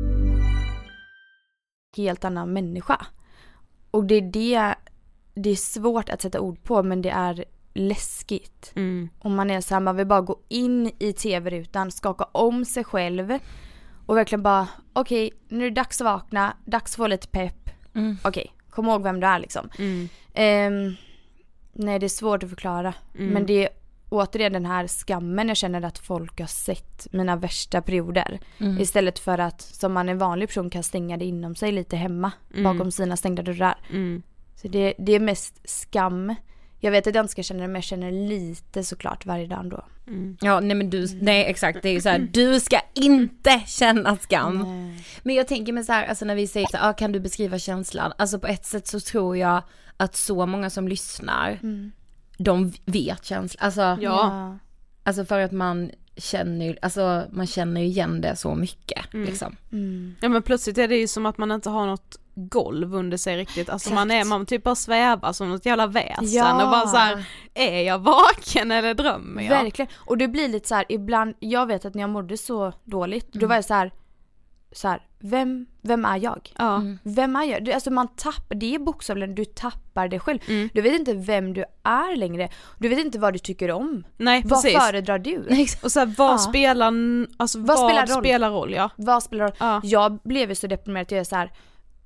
Helt annan människa. Och det är det, det är svårt att sätta ord på, men det är läskigt. Mm. Och man är så här, man vill bara gå in i tv-rutan, skaka om sig själv. Och verkligen bara, okej, okay, nu är det dags att vakna, dags att få lite pepp. Mm. Okej, okay, kom ihåg vem du är liksom. Mm. Um, nej, det är svårt att förklara. Mm. Men det är återigen den här skammen jag känner att folk har sett mina värsta perioder. Mm. Istället för att, som man en vanlig person kan stänga det inom sig lite hemma. Mm. Bakom sina stängda dörrar. Mm. Så det, det är mest skam. Jag vet att jag inte ska känna det, men jag känner lite såklart varje dag ändå. Mm. Ja, nej men du, nej exakt, det är ju så här, du ska inte känna skam. Nej. Men jag tänker mig så här, alltså när vi säger så här, ah, kan du beskriva känslan? Alltså på ett sätt så tror jag att så många som lyssnar, mm. de vet känslan. Alltså, ja. Alltså för att man känner, alltså man känner ju igen det så mycket mm. liksom. Mm. Ja, men plötsligt är det ju som att man inte har något golv under sig riktigt. Alltså exakt. man är man typ bara svävar som något jävla väsen ja. och bara så här, är jag vaken eller drömmer jag? Verkligen. Och det blir lite så här, ibland, jag vet att när jag mådde så dåligt, mm. då var jag så här, så här, vem vem är jag? Ja. Mm. Vem är jag? Alltså man tappar, det är bokstavligen, du tappar dig själv. Mm. Du vet inte vem du är längre. Du vet inte vad du tycker om. Nej, vad precis. föredrar du? Och så här, vad ja. spelar alltså vad, vad spelar roll? spelar roll, ja. Vad spelar roll? Ja. Jag blev ju så deprimerad att jag är så här,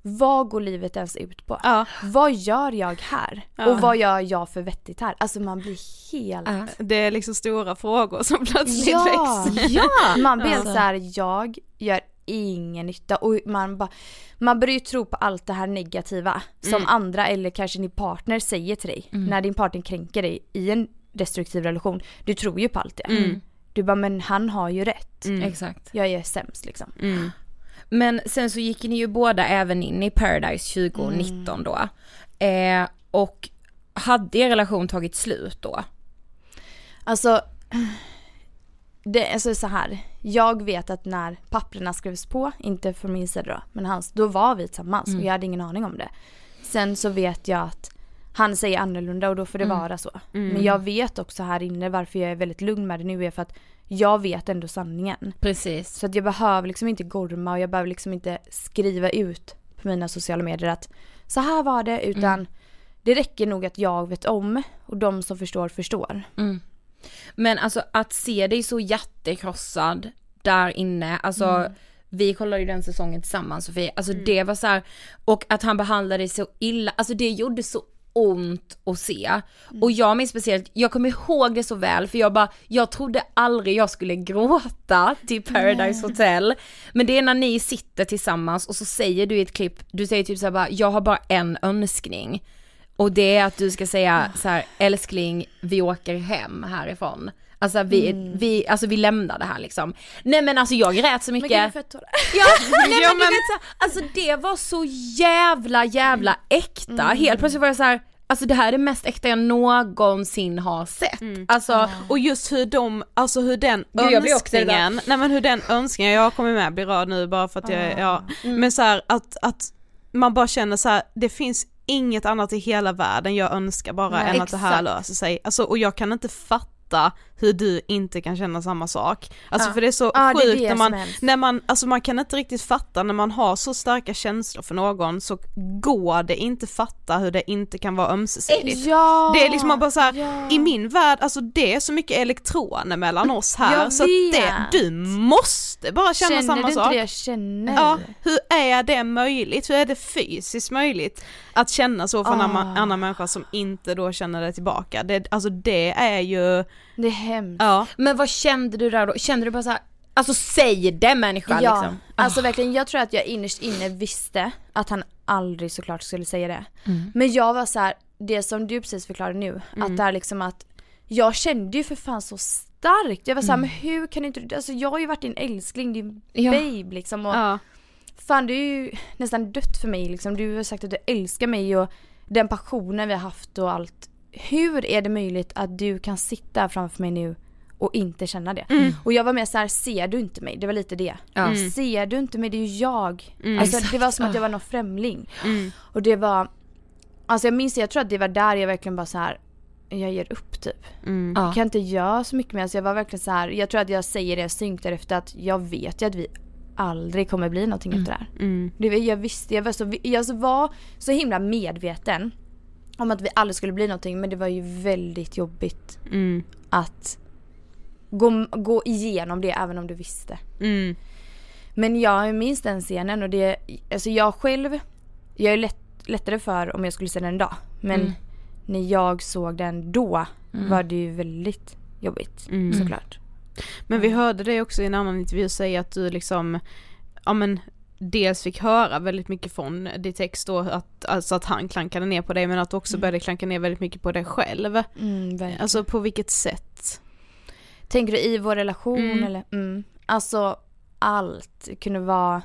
vad går livet ens ut på? Ja. Vad gör jag här? Ja. Och vad gör jag för vettigt här? Alltså man blir helt... Ja. Det är liksom stora frågor som plötsligt Ja, växer. ja. Man blir Alltså. så här, jag gör ingen nytta. Och man bara, man börjar ju tro på allt det här negativa som Mm. andra eller kanske din partner säger till dig. Mm. När din partner kränker dig i en destruktiv relation. Du tror ju på allt det. Mm. Du bara, men han har ju rätt. Mm. Exakt. Jag är sämst liksom. Mm. Men sen så gick ni ju båda även in i Paradise tjugonitton då. Eh, och hade er relation tagit slut då? Alltså, det är så, så här. Jag vet att när papperna skrevs på, inte för min sida då, men hans, då var vi tillsammans Mm. och jag hade ingen aning om det. Sen så vet jag att han säger annorlunda och då får det Mm. vara så. Mm. Men jag vet också här inne varför jag är väldigt lugn med det nu är för att jag vet ändå sanningen. Precis. Så att jag behöver liksom inte gorma och jag behöver liksom inte skriva ut på mina sociala medier att så här var det, utan Mm. det räcker nog att jag vet om och de som förstår förstår. Mm. Men alltså att se dig så jättekrossad där inne, alltså Mm. vi kollade ju den säsongen tillsammans Sofie, alltså det var så här, och att han behandlade dig så illa, alltså det gjorde så ont att se. Mm. Och jag minns speciellt, jag kommer ihåg det så väl för jag bara, jag trodde aldrig jag skulle gråta till Paradise Hotel. Men det är när ni sitter tillsammans och så säger du i ett klipp, du säger typ så här bara, jag har bara en önskning. Och det är att du ska säga så här, älskling, vi åker hem härifrån. Alltså vi, Mm. vi, alltså vi lämnar det här liksom. Nej men alltså jag grät så mycket. Men fett tårar. Ja, nej, Ja, men, men- du vet så, alltså det var så jävla jävla äkta. Mm. Helt plötsligt var jag så här, alltså det här är det mest äkta jag någonsin har sett. Alltså Och just hur de, alltså hur den Gud, jag blir också önskningen, nej men hur den önskningen, jag kommer med bli rörd nu bara för att jag, ja, Mm. men så här att, att man bara känner så här, det finns inget annat i hela världen jag önskar bara Nej, än att det här exakt. löser sig, alltså, och jag kan inte fatta hur du inte kan känna samma sak, alltså Ja. för det är så Ja, det är sjukt det när man, som helst. när man, alltså man kan inte riktigt fatta när man har så starka känslor för någon, så går det inte fatta hur det inte kan vara ömsesidigt. Ja. Det är liksom man bara så här, Ja. i min värld, alltså det är så mycket elektroner mellan oss här, Jag så att det, vet. du måste bara känna Känner samma du inte sak. det jag känner? Ja, hur är det möjligt? Hur är det fysiskt möjligt att känna så för en Ah. annan, annan människa som inte då känner det tillbaka? Det, alltså det är ju, Det är hemskt. ja. men vad kände du där då? Kände du bara så här, alltså säg det människa Ja, liksom. alltså verkligen, jag tror att jag innerst inne visste att han aldrig såklart skulle säga det. Mm. Men jag var så här, det som du precis förklarade nu, att det är liksom att jag kände ju för fan så starkt. Jag var så här, men hur kan du inte, alltså jag har ju varit din älskling, din Ja. babe liksom, och Ja. fan du är ju nästan dött för mig liksom. Du har sagt att du älskar mig och den passionen vi har haft och allt. Hur är det möjligt att du kan sitta framför mig nu och inte känna det? Och jag var mer så här, ser du inte mig? Det var lite det. Ja. Mm. Ser du inte mig? Det är ju jag. Mm. Alltså Exakt. det var som att jag var någon främling. Mm. Och det var, alltså jag minns, jag tror att det var där jag verkligen bara så här, jag ger upp typ. Mm. Ja. Jag kan inte göra så mycket mer. Alltså jag var verkligen så här, jag tror att jag säger det synkt efter att jag vet ju att vi aldrig kommer bli någonting efter det här. Mm. Det, jag visste, jag var, så, jag var så himla medveten om att vi aldrig skulle bli någonting, men det var ju väldigt jobbigt Mm. att gå, gå igenom det även om du visste. Mm. Men jag minns den scenen och det, alltså jag själv, jag är lätt, lättare för om jag skulle se den idag, men Mm. när jag såg den då Mm. var det ju väldigt jobbigt Mm. såklart. Men vi hörde det också i en annan intervju säga att du liksom, ja men dels fick höra väldigt mycket från ditt ex då, att, alltså att han klankade ner på dig, men att du också började klanka ner väldigt mycket på dig själv. Mm, verkligen. Alltså på vilket sätt? Tänker du i vår relation Mm. eller? Mm. Alltså allt. Det kunde vara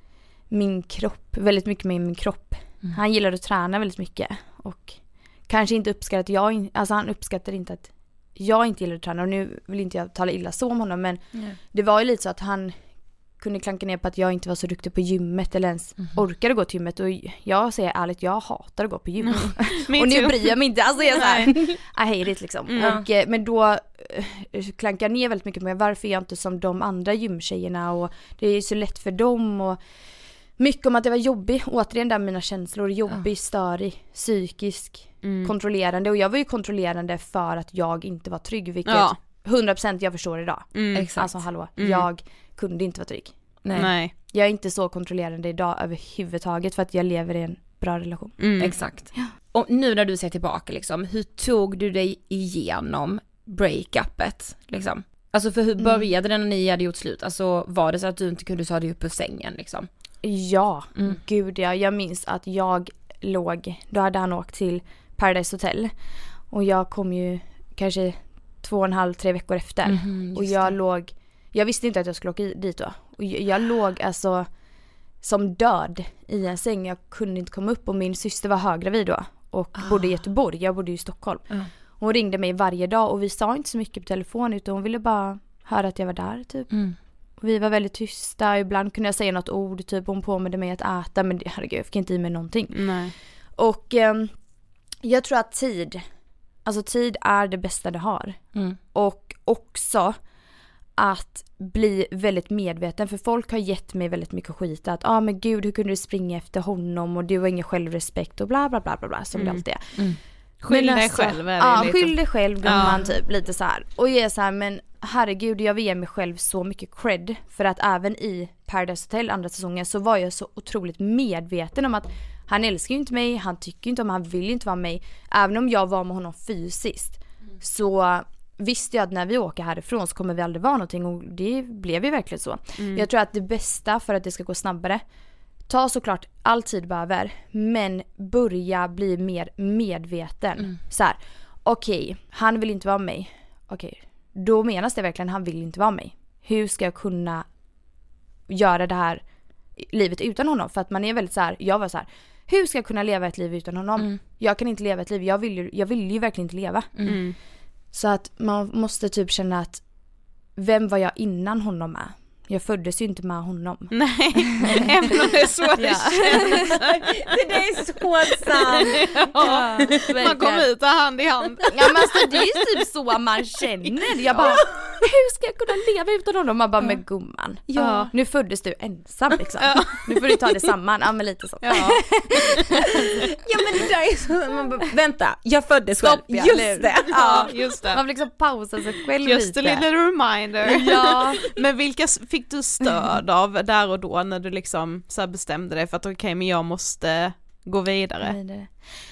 min kropp, väldigt mycket med min kropp. Mm. Han gillade att träna väldigt mycket och kanske inte uppskattar att jag, in- alltså han uppskattar inte att jag inte gillade att träna, och nu vill inte jag tala illa så om honom, men Mm. det var ju lite så att han kunde klanka ner på att jag inte var så duktig på gymmet eller ens orkade gå till gymmet, och jag säger ärligt, jag hatar att gå på gym. Me Och nu too. bryr jag mig inte, alltså jag är såhär, I hate it liksom. Mm. Och, eh, men då eh, klankar jag ner väldigt mycket med varför är jag inte som de andra gymtjejerna, och det är ju så lätt för dem, och mycket om att det var jobbig, återigen där mina känslor, jobbig, störig, psykisk, Mm. kontrollerande, och jag var ju kontrollerande för att jag inte var trygg, vilket Ja. hundra procent jag förstår idag. Mm. Exakt. Alltså hallå, Mm. jag kunde inte vara trygg. Nej. Nej. Jag är inte så kontrollerande idag överhuvudtaget för att jag lever i en bra relation. Mm. Exakt. Ja. Och nu när du ser tillbaka liksom, hur tog du dig igenom breakupet liksom? Alltså för hur började mm. det när ni hade gjort slut? Alltså var det så att du inte kunde ta dig upp ur sängen liksom? Ja, mm. gud ja. Jag minns att jag låg, då hade han åkt till Paradise Hotel och jag kom ju kanske två och en halv, tre veckor efter. Mm, och jag det. låg, jag visste inte att jag skulle åka dit då. Och jag, jag låg alltså som död i en säng. Jag kunde inte komma upp och min syster var höggravid då och ah. bodde i Göteborg. Jag bodde i Stockholm. Ah. Hon ringde mig varje dag och vi sa inte så mycket på telefon utan hon ville bara höra att jag var där typ. Mm. Och vi var väldigt tysta. Ibland kunde jag säga något ord typ. Hon påminde mig att äta men herregud jag fick inte i mig någonting. Nej. Och eh, jag tror att tid, alltså tid är det bästa det har. Mm. Och också att bli väldigt medveten. För folk har gett mig väldigt mycket skit. Att ah, men gud hur kunde du springa efter honom och du har ingen självrespekt och bla bla bla bla, bla som mm. det alltid är. Mm. Skyll dig alltså, själv. Är det ja, lite. skyll dig själv gumman ja. typ. Lite så här. Och jag är så här, men herregud jag vill ge mig själv så mycket cred. För att även i Paradise Hotel andra säsongen så var jag så otroligt medveten om att han älskar ju inte mig, han tycker inte om, han vill inte vara med mig. Även om jag var med honom fysiskt mm. så visste jag att när vi åker härifrån så kommer vi aldrig vara någonting och det blev ju verkligen så. Mm. Jag tror att det bästa för att det ska gå snabbare, ta såklart all tid behöver, men börja bli mer medveten. Mm. Så här, okej, okay, han vill inte vara med mig. Okej, okay, då menas det verkligen han vill inte vara med mig. Hur ska jag kunna göra det här livet utan honom? För att man är väldigt så här, jag var så här, hur ska jag kunna leva ett liv utan honom? Mm. Jag kan inte leva ett liv, jag vill ju, jag vill ju verkligen inte leva. Mm. Så att man måste typ känna att vem var jag innan honom med? Jag föddes ju inte med honom. Nej, även om det är så det ja. känns. Det är så sant. Ja, ja, man kommer ut och hand i hand. Ja, men alltså, det är ju typ så man känner. Jag bara, hur ska jag kunna leva utan honom? Man bara, med gumman. Ja. Nu föddes du ensam liksom. Ja. Nu får du ta det samman. Ja, men lite så. Ja, ja men det där är så. Man bara, vänta, jag föddes själv. Ja, just det. Ja, just det. Man vill liksom pausa sig själv just lite. Just a little reminder. Ja. Men vilka fick du stöd av där och då när du liksom så här bestämde dig för att okej, okay, men jag måste gå vidare? vidare.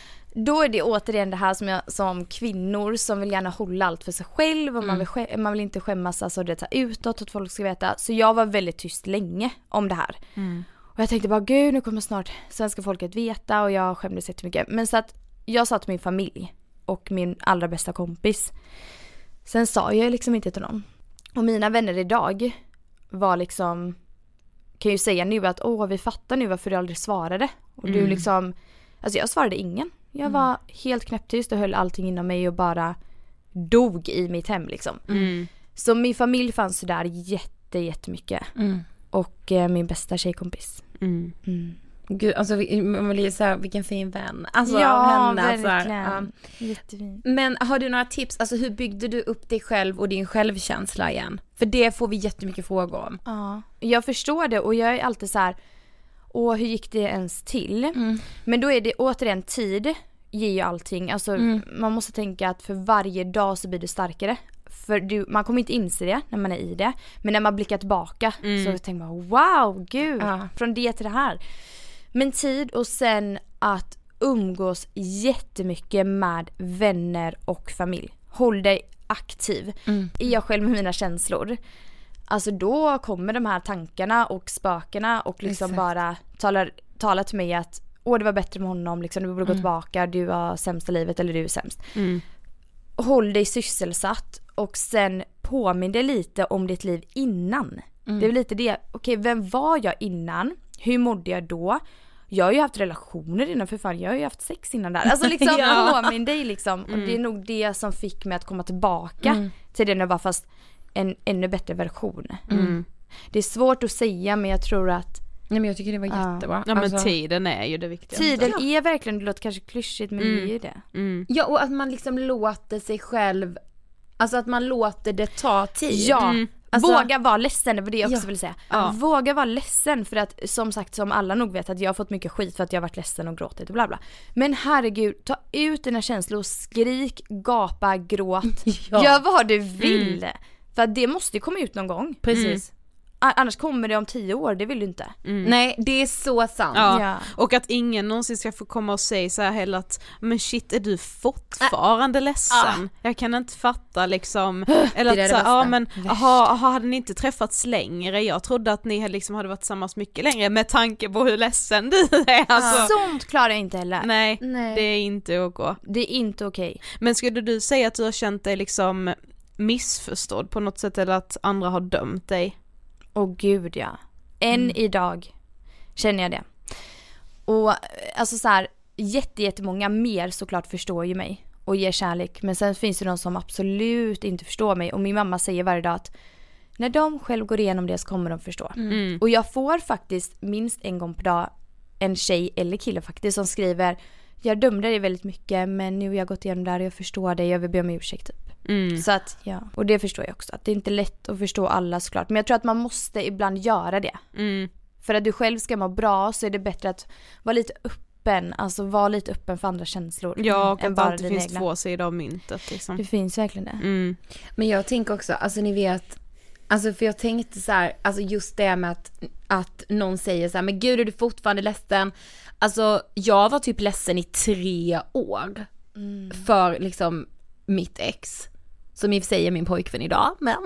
Då är det återigen det här som jag som kvinnor som vill gärna hålla allt för sig själv och mm. man, vill skä- man vill inte skämmas alltså det tar utåt att folk ska veta. Så jag var väldigt tyst länge om det här. Mm. Och jag tänkte bara, gud nu kommer snart svenska folket veta och jag skämdes jättemycket. Men så att jag sa till min familj och min allra bästa kompis. Sen sa jag liksom inte till någon. Och mina vänner idag var liksom, kan ju säga nu att åh vi fattar nu varför du aldrig svarade. Och du mm. liksom, alltså jag svarade ingen. Jag mm. var helt knäpptyst och höll allting inom mig och bara dog i mitt hem liksom. Mm. Så min familj fanns där jätte, jättemycket. Mm. Och eh, min bästa tjejkompis. Mm. Mm. Gud, alltså man blir så här, vilken fin vän. Alltså ja, av henne. verkligen. Så här, ja. Jättefin. Men har du några tips? Alltså hur byggde du upp dig själv och din självkänsla igen? För det får vi jättemycket frågor om. Ja, jag förstår det och jag är alltid så här, åh hur gick det ens till? Mm. Men då är det återigen tid ger ju allting. Alltså mm. man måste tänka att för varje dag så blir du starkare. För du, man kommer inte inse det när man är i det. Men när man blickar tillbaka mm. så tänker man wow, gud, ja. Från det till det här. Men tid och sen att umgås jättemycket med vänner och familj. Håll dig aktiv. Mm. Är jag själv med mina känslor. Alltså då kommer de här tankarna och spökena och liksom Exakt. bara talar, talar till mig att åh det var bättre med honom, liksom, du borde gå mm. tillbaka, du var sämsta livet eller du är sämst. Mm. Håll dig sysselsatt och sen påminn dig lite om ditt liv innan. Mm. Det är lite det, okej vem var jag innan? Hur mådde jag då? Jag har ju haft relationer innan, för fan jag har ju haft sex innan där. Alltså liksom, ja. påminn dig liksom. Mm. Och det är nog det som fick mig att komma tillbaka mm. till det när jag var fast en ännu bättre version. Mm. Det är svårt att säga men jag tror att Nej, men jag tycker det var ja. jättebra. Ja men alltså, tiden är ju det viktigaste. Tiden är verkligen, det låter kanske klyschigt men mm. det är ju det. Mm. Ja och att man liksom låter sig själv, alltså att man låter det ta tid. Ja, mm. alltså, våga vara ledsen, det var det jag också ja. ville säga. Ja. Våga vara ledsen för att som sagt som alla nog vet att jag har fått mycket skit för att jag har varit ledsen och gråtit och bla bla. Men herregud, ta ut dina känslor, skrik, gapa, gråt. ja. Gör vad du vill. Mm. För att det måste ju komma ut någon gång. Precis. Annars kommer det om tio år, det vill du inte. Mm. Nej, det är så sant. Ja. Ja. Och att ingen någonsin ska få komma och säga så här heller att men shit, är du fortfarande äh. ledsen? Ah. Jag kan inte fatta liksom. Eller att så här, ja men aha, aha, hade ni inte träffats längre? Jag trodde att ni liksom hade varit tillsammans mycket längre med tanke på hur ledsen du är. Alltså. Sånt klarar jag inte heller. Nej, Nej. det är inte okej. Det är inte okej. Men skulle du säga att du har känt dig liksom missförstådd på något sätt eller att andra har dömt dig? Åh gud ja. Än mm. idag känner jag det. Och alltså så här, jätte, jättemånga mer såklart förstår ju mig och ger kärlek. Men sen finns det de som absolut inte förstår mig. Och min mamma säger varje dag att när de själv går igenom det så kommer de förstå. Mm. Och jag får faktiskt minst en gång per dag en tjej eller kille faktiskt som skriver: jag dömde dig väldigt mycket men nu har jag gått igenom där och jag förstår dig, jag vill be om ursäkt typ. Mm. Så att, ja. Och det förstår jag också, att det är inte lätt att förstå alla såklart. Men jag tror att man måste ibland göra det. Mm. För att du själv ska må bra så är det bättre att vara lite öppen. Alltså vara lite öppen för andra känslor. Ja, och än att bara det finns egna. Två sidor av myntet liksom. Det finns verkligen det. Mm. Men jag tänker också, alltså ni vet, alltså för jag tänkte så här, alltså just det med att, att någon säger så här, men gud är du fortfarande ledsen? Alltså jag var typ ledsen i tre år mm. för liksom mitt ex. Som i och för sig är min pojkvän idag, men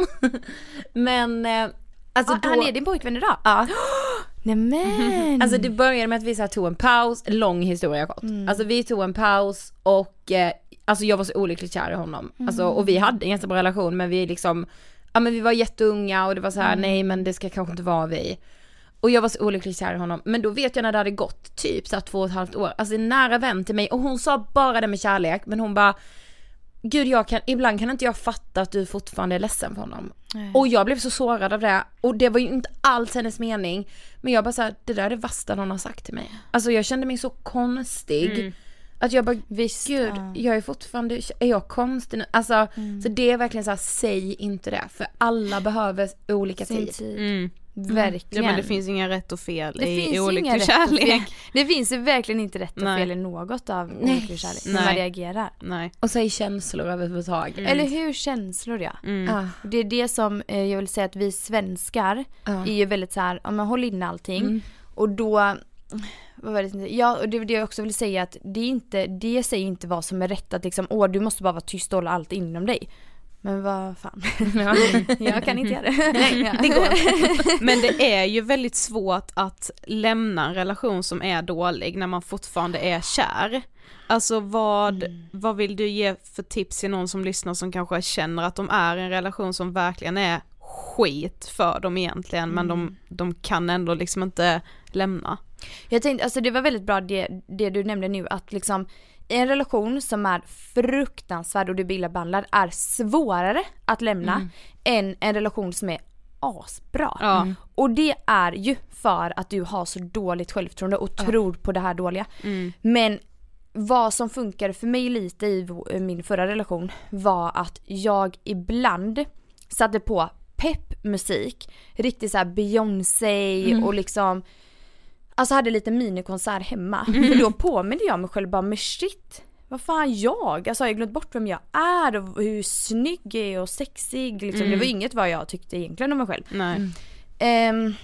men alltså ah, då, han är din pojkvän idag? Ja. Nej men. Alltså det började med att vi så här tog en paus, lång historia kort. Mm. Alltså vi tog en paus och eh, alltså jag var så olyckligt kär i honom. Mm. Alltså och vi hade en jättebra relation, men vi liksom ja men vi var jätteunga och det var så här mm. nej men det ska kanske inte vara vi. Och jag var så olyckligt kär i honom. Men då vet jag när det hade gått typ så här två och ett halvt år. Alltså en nära vän till mig och hon sa bara det med kärlek, men hon bara gud, jag kan, ibland kan inte jag fatta att du fortfarande är ledsen för honom. Nej. Och jag blev så sårad av det. Och det var ju inte alls hennes mening. Men jag bara så här, det där är det värsta någon har sagt till mig. Alltså jag kände mig så konstig. Mm. Att jag bara, visst, gud, ja. jag är fortfarande, är jag konstig nu? Alltså, mm. så det är verkligen så här, säg inte det. För alla behöver olika Sin tid. tid. Mm. Verkligen. Ja, men det finns inga rätt och fel det i, finns i olycklig kärlek. Det finns ju verkligen inte rätt och Nej. fel i något av olycklig kärlek. När man reagerar. Nej. Och säg känslor överhuvudtaget. Mm. Eller hur, känslor ja. Mm. Ah. Det är det som eh, jag vill säga att vi svenskar ah. är ju väldigt så här, om man håller in allting. Mm. Och då vad var det, ja, och det är det jag också vill säga, att det är inte, det säger inte vad som är rätt, att liksom, åh du måste bara vara tyst och hålla allt inom dig. Men vad fan. Ja. Jag kan inte göra det. Nej, ja. Det går. Men det är ju väldigt svårt att lämna en relation som är dålig när man fortfarande är kär. Alltså vad, mm. vad vill du ge för tips till någon som lyssnar som kanske känner att de är i en relation som verkligen är skit för dem egentligen, mm. men de, de kan ändå liksom inte lämna. Jag tänkte, alltså det var väldigt bra det, det du nämnde nu, att liksom i en relation som är fruktansvärd och du blir illa behandlad är svårare att lämna mm. än en relation som är asbra. Ja. Mm. Och det är ju för att du har så dåligt självförtroende och ja. tror på det här dåliga. Mm. Men vad som funkade för mig lite i min förra relation var att jag ibland satte på peppmusik, riktigt så här Beyoncé mm. och liksom alltså hade lite minikonsert hemma. Mm. För då påminner jag mig själv bara, men shit, vad fan jag? Alltså jag har glömt bort vem jag är och hur snygg jag är och sexig. Liksom. Mm. Det var inget vad jag tyckte egentligen om mig själv. Nej. Mm. Um,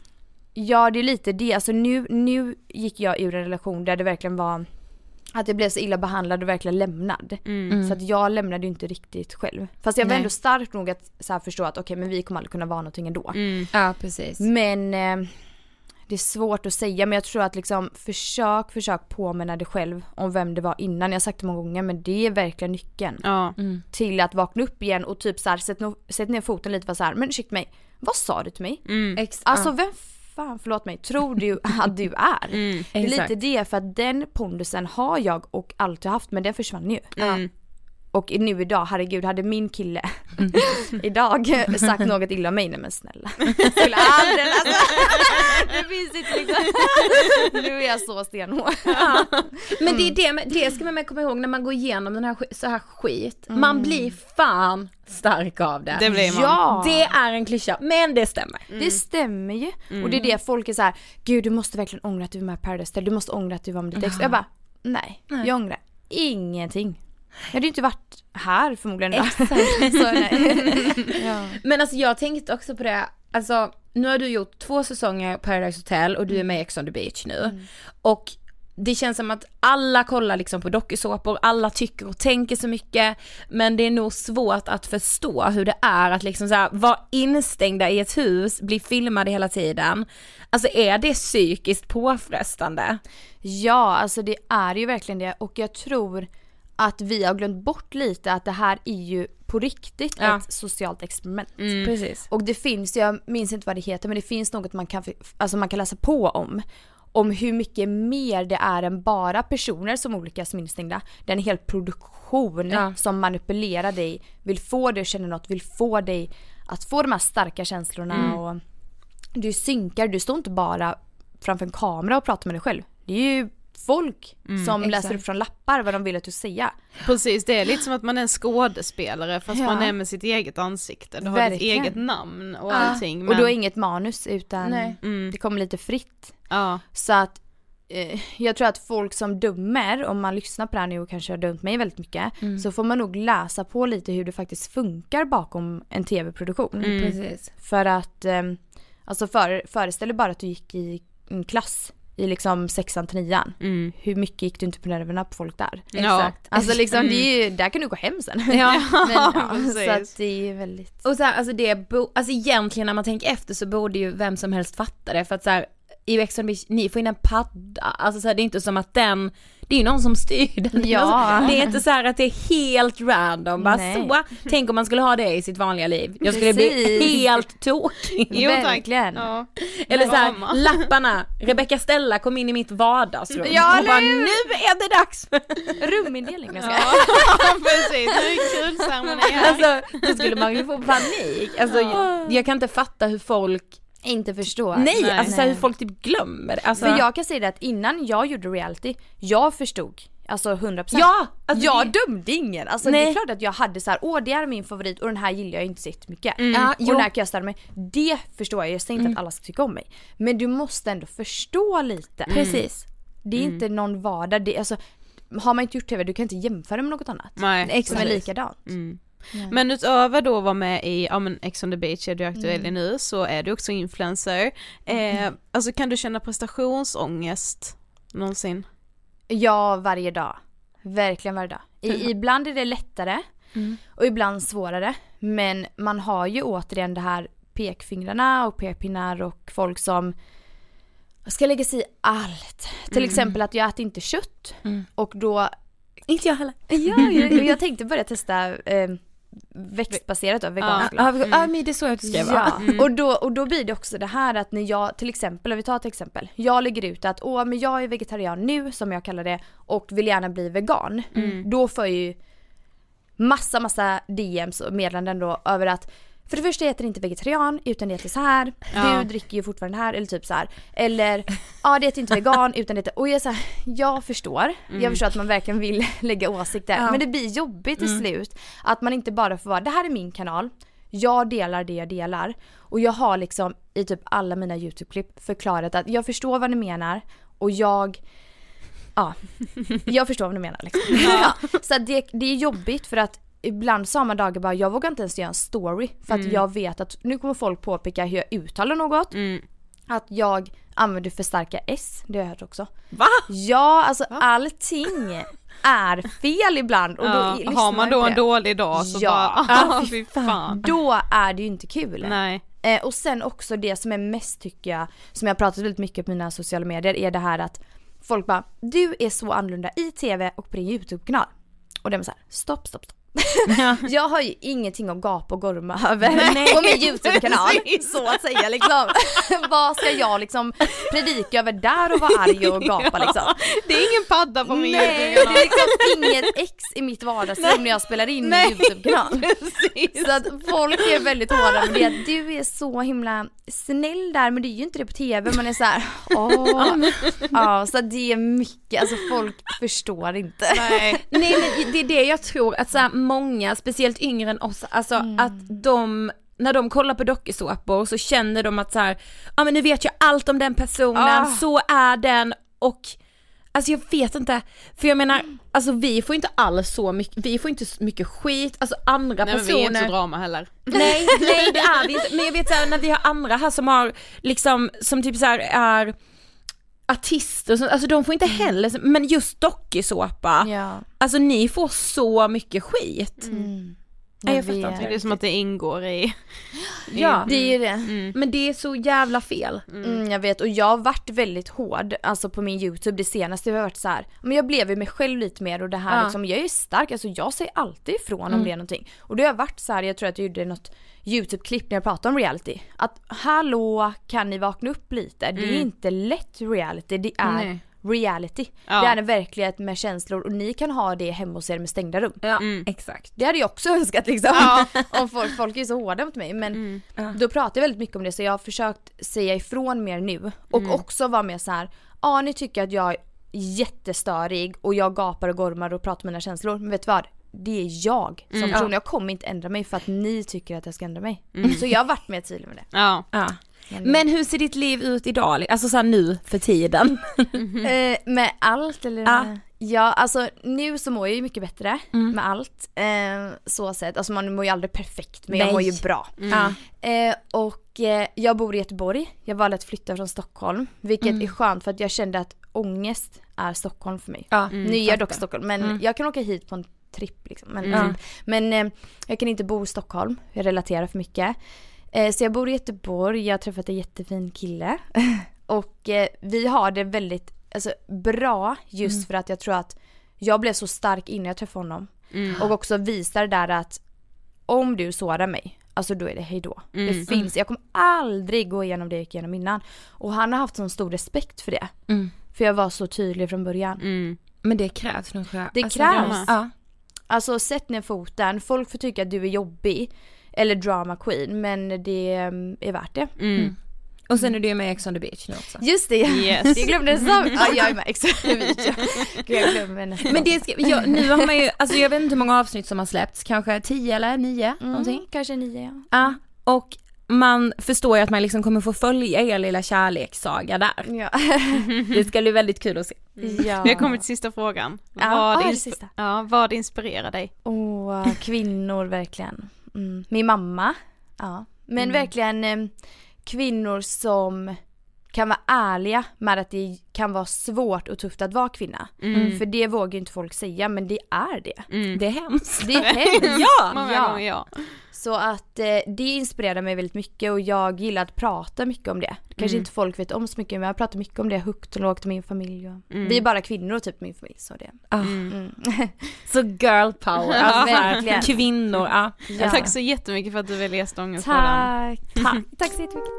ja, det är lite det. Alltså nu, nu gick jag ur en relation där det verkligen var att jag blev så illa behandlad och verkligen lämnad. Mm. Så att jag lämnade ju inte riktigt själv. Fast jag var Nej. ändå stark nog att så här förstå att okej, okay, men vi kommer aldrig kunna vara någonting ändå. Mm. Ja, precis. Men eh, det är svårt att säga, men jag tror att liksom försök, försök påminna dig själv om vem det var innan. Jag har sagt det många gånger, men det är verkligen nyckeln ja. mm. till att vakna upp igen och typ så här, sätt, no, sätt ner foten lite, för så här, men ursäkta mig, vad sa du till mig? Mm. Ex- alltså vem fan, förlåt mig, tror du att du är? Mm. Det är lite det, för att den pondusen har jag och alltid haft, men den försvann ju. Mm. Och nu idag, herregud, hade min kille mm. idag sagt något illa om mig, nej men snälla. Skulle aldrig, alltså. Det finns inte liksom. Nu är jag så stenhård. Ja. Men det är det, det ska man med komma ihåg när man går igenom den här, så här skit. Mm. Man blir fan stark av det. Det blir man. Ja. Det är en klyscha, men det stämmer. Mm. Det stämmer ju. Mm. Och det är det folk är så här, gud du måste verkligen ångra att du var med Paradise, du måste ångra att du var med ditt ex. Mm. Jag bara, nej, nej, jag ångrar ingenting. Jag hade ju inte varit här förmodligen idag. Exakt. Så, nej. Ja. Men alltså jag tänkte också på det, alltså nu har du gjort två säsonger Paradise Hotel och du är med i Ex on the Beach nu. Mm. Och det känns som att alla kollar liksom på dokusåpor, alla tycker och tänker så mycket, men det är nog svårt att förstå hur det är att liksom så här, vara instängda i ett hus, bli filmade hela tiden. Alltså är det psykiskt påfrestande? Ja, alltså det är ju verkligen det, och jag tror att vi har glömt bort lite att det här är ju på riktigt ja. ett socialt experiment. Mm. Precis. Och det finns, jag minns inte vad det heter, men det finns något man kan, alltså man kan läsa på om. Om hur mycket mer det är än bara personer som olika som instängda. Det är en hel produktion ja. som manipulerar dig, vill få dig att känna något, vill få dig att få de här starka känslorna. Mm. Och du synkar, du står inte bara framför en kamera och pratar med dig själv. Det är ju folk mm, som exakt. läser upp från lappar vad de vill att du säga. Precis, det är lite som att man är en skådespelare fast ja. man är med sitt eget ansikte. Du har ditt eget namn och ja. allting. Men... Och du har inget manus utan mm. det kommer lite fritt. Ja. Så att eh, jag tror att folk som dömer, om man lyssnar på det här nu och kanske har dömt mig väldigt mycket, mm. så får man nog läsa på lite hur det faktiskt funkar bakom en tv-produktion. Mm. Precis. För att eh, alltså för, föreställer bara att du gick i en klass i liksom sexan till nian. Mm. Hur mycket gick du inte på nerverna på folk där? Ja. Exakt. Alltså liksom, det är ju, där kan du gå hem sen. Ja. Men, ja, så att det är väldigt... Och så här, alltså det bo, alltså egentligen när man tänker efter så borde ju vem som helst fatta det, för att så här, i Ex on the Beach, ni får in en padda. Alltså så här, det är inte som att den, det är ju någon som styr den. Ja. Alltså, det är inte så här att det är helt random. Bara så, tänk om man skulle ha det i sitt vanliga liv. Jag skulle Precis. bli helt tokig. Jo, verkligen. Ja. Eller så här, lapparna. Rebecca Stella kom in i mitt vardagsrum. Ja, och bara, nu är det dags. Rumindelning. Ja, precis. Det är kul ceremoni. Alltså, då skulle man ju få panik. Alltså, jag, jag kan inte fatta hur folk inte förstår. Nej, Nej. alltså nej. hur folk typ glömmer. Alltså... För jag kan säga det att innan jag gjorde reality, jag förstod alltså hundra procent. Ja, alltså jag det... dömde ingen. Alltså nej. Det är klart att jag hade så här, åh det är min favorit och den här gillar jag inte så mycket. Mm. Ja, och den här kan jag ställa mig. Det förstår jag. Jag säger inte mm. att alla ska tycka om mig. Men du måste ändå förstå lite. Mm. Precis. Det är mm. inte någon vardag. Det, alltså, har man inte gjort tv, du kan inte jämföra med något annat. Nej, som är likadant. Mm. Ja. Men utöver då var med i ja, men Ex on the Beach är du aktuell mm. nu, så är du också influencer. Eh, mm. Alltså kan du känna prestationsångest någonsin? Ja, varje dag. Verkligen varje dag. I, mm. Ibland är det lättare mm. och ibland svårare. Men man har ju återigen det här pekfingrarna och pekpinnar och folk som ska lägga sig i allt. Till mm. exempel att jag äter inte kött mm. och då... Inte jag heller. Ja, jag, jag tänkte börja testa eh, växtbaserat av veganskt. Ja, mm. ja, men det är så jag ska vara. Ja. Mm. Och, då, och då blir det också det här att när jag till exempel, vi tar ett exempel, jag lägger ut att åh, men jag är vegetarian nu, som jag kallar det, och vill gärna bli vegan. Mm. Då får jag ju massa, massa D M's och meddelanden då över att för det första heter det inte vegetarian utan det heter så här. Ja. Du dricker ju fortfarande här eller typ så här. Eller ja, det heter inte vegan utan det heter, och jag så här, jag förstår. Mm. Jag förstår att man verkligen vill lägga åsikter, ja. Men det blir jobbigt till mm. slut att man inte bara får vara, det här är min kanal. Jag delar det jag delar och jag har liksom i typ alla mina YouTube-klipp förklarat att jag förstår vad ni menar och jag ja, jag förstår vad ni menar liksom. Ja. Så det, det är jobbigt för att ibland samma dagar bara, jag vågar inte ens göra en story för att mm. jag vet att nu kommer folk påpeka hur jag uttalar något. Mm. Att jag använder för starka S, det har jag hört också. Va? Ja, alltså Va? allting är fel ibland. Och ja, då har man då en dålig dag så ja. bara, fy fan. Då är det ju inte kul. Nej. Eh, och sen också det som är mest, tycker jag, som jag har pratat väldigt mycket på mina sociala medier, är det här att folk bara, du är så annorlunda i tv och på din YouTube-kanal. Och det är så här, stopp, stopp, stopp. Ja. Jag har ju ingenting att gapa och gorma över Nej. på min YouTube-kanal, så att säga liksom. Vad ska jag liksom predika över där och vara arg och gapa liksom? Det är ingen padda på min Nej, YouTube-kanal. det är liksom inget ex i mitt vardagsrum när jag spelar in min YouTube-kanal. Precis. Så att folk är väldigt hårda med det, att du är så himla snäll där, men det är ju inte det på tv. Man är så här, åh. Ja, så det är mycket, alltså folk förstår inte. Nej, Nej men det är det jag tror att så här, många, speciellt yngre än oss, alltså mm. att de, när de kollar på dokusåpor så känner de att så här, ja men nu vet jag allt om den personen, ah. så är den, och Alltså jag vet inte, för jag menar, alltså vi får inte alls så mycket, vi får inte så mycket skit, alltså andra nej, personer. Nej, men vi är inte så drama heller. Nej, nej det är vi inte, men jag vet såhär, när vi har andra här som har liksom, som typ såhär är artister och så, alltså de får inte heller, men just dokusåpa, Ja. alltså ni får så mycket skit. Mm. Nej, jag Jag fattar vet. inte. Det är som att det ingår i... Ja, Det är ju det. Mm. men det är så jävla fel. Mm, jag vet, och jag har varit väldigt hård, alltså på min YouTube det senaste, jag har varit så här, men jag blev ju mig själv lite mer och det här Ja. liksom, jag är ju stark, alltså jag säger alltid ifrån om Mm. det är någonting. Och då har jag varit så här, jag tror att jag gjorde något YouTube-klipp när jag pratade om reality, att hallå, kan ni vakna upp lite? Det är Mm. inte lätt reality, det är Nej. reality. Ja. Det är en verklighet med känslor och ni kan ha det hemma hos er med stängda rum. Ja, Mm. exakt. Det hade jag också önskat liksom. Ja. Om folk, folk är så hårda mot mig. Men Mm. Ja. då pratar jag väldigt mycket om det, så jag har försökt säga ifrån mer nu. Och Mm. också vara mer så här: ja ni tycker att jag är jättestörig och jag gapar och gormar och pratar om mina känslor. Men vet du vad? Det är jag som Mm. person. Ja. Jag kommer inte ändra mig för att ni tycker att jag ska ändra mig. Mm. Så jag har varit mer tydlig med det. Ja. Ja. Men, Men hur ser ditt liv ut idag? Alltså såhär nu för tiden. eh, med allt eller? Ja. Ja, alltså nu så mår jag ju mycket bättre Mm. med allt. Eh, så sett, alltså man mår ju aldrig perfekt, men Nej. jag mår ju bra. Mm. Ja. Eh, och eh, jag bor i Göteborg. Jag valde att flytta från Stockholm, vilket Mm. är skönt för att jag kände att ångest är Stockholm för mig. Ja, Mm, Nu är jag dock fattar. Stockholm, men Mm. jag kan åka hit på en tripp liksom. Men, Mm. men eh, jag kan inte bo i Stockholm, jag relaterar för mycket. Eh, så jag bor i Göteborg, jag har träffat en jättefin kille. och eh, vi har det väldigt alltså, bra just Mm. för att jag tror att jag blev så stark innan jag träffade honom. Mm. Och också visar där att om du sårar mig, alltså då är det hejdå. Mm. Det finns, jag kommer aldrig gå igenom det jag gick igenom innan. Och han har haft sån stor respekt för det. Mm. För jag var så tydlig från början. Mm. Men det krävs nog tror jag. Det Alltså, krävs. Ja. Alltså sätt ner foten, folk får tycka att du är jobbig eller drama queen, men det mm, är värt det. Mm. Och sen är du ju med i Ex on the Beach nu också. Just det, Yes. jag glömde det så. Ja, jag är med exakt. Jag glömmer nästan. Men det ska, ja, nu har man ju, alltså jag vet inte hur många avsnitt som har släppts, kanske tio eller nio, någonting. mm, kanske nio, ja. Ja, och man förstår ju att man liksom kommer få följa er lilla kärlekssaga där. Ja. Det ska bli väldigt kul att se. ja. Vi har kommit till sista frågan. Ja, vad, ah, det insp- sista. ja, vad inspirerar dig? Åh, kvinnor verkligen. Mm. Min mamma, ja. Men Mm. verkligen eh, kvinnor som kan vara ärliga med att det kan vara svårt och tufft att vara kvinna. Mm. För det vågar ju inte folk säga, men det är det. Mm. Det är hemskt. Det är hemskt. Ja! Många ja. gånger ja. Så att eh, det inspirerar mig väldigt mycket och jag gillar att prata mycket om det. Kanske Mm. inte folk vet om så mycket, men jag pratar mycket om det högt och lågt om min familj. Och... Mm. Vi är bara kvinnor typ min familj, så det. Ah, Mm. så girl power, Ja, alltså, så här, verkligen. kvinnor. Ja. Ja. Tack så jättemycket för att du ville gästa Ångestpodden. Tack. Tack. Tack så jättemycket.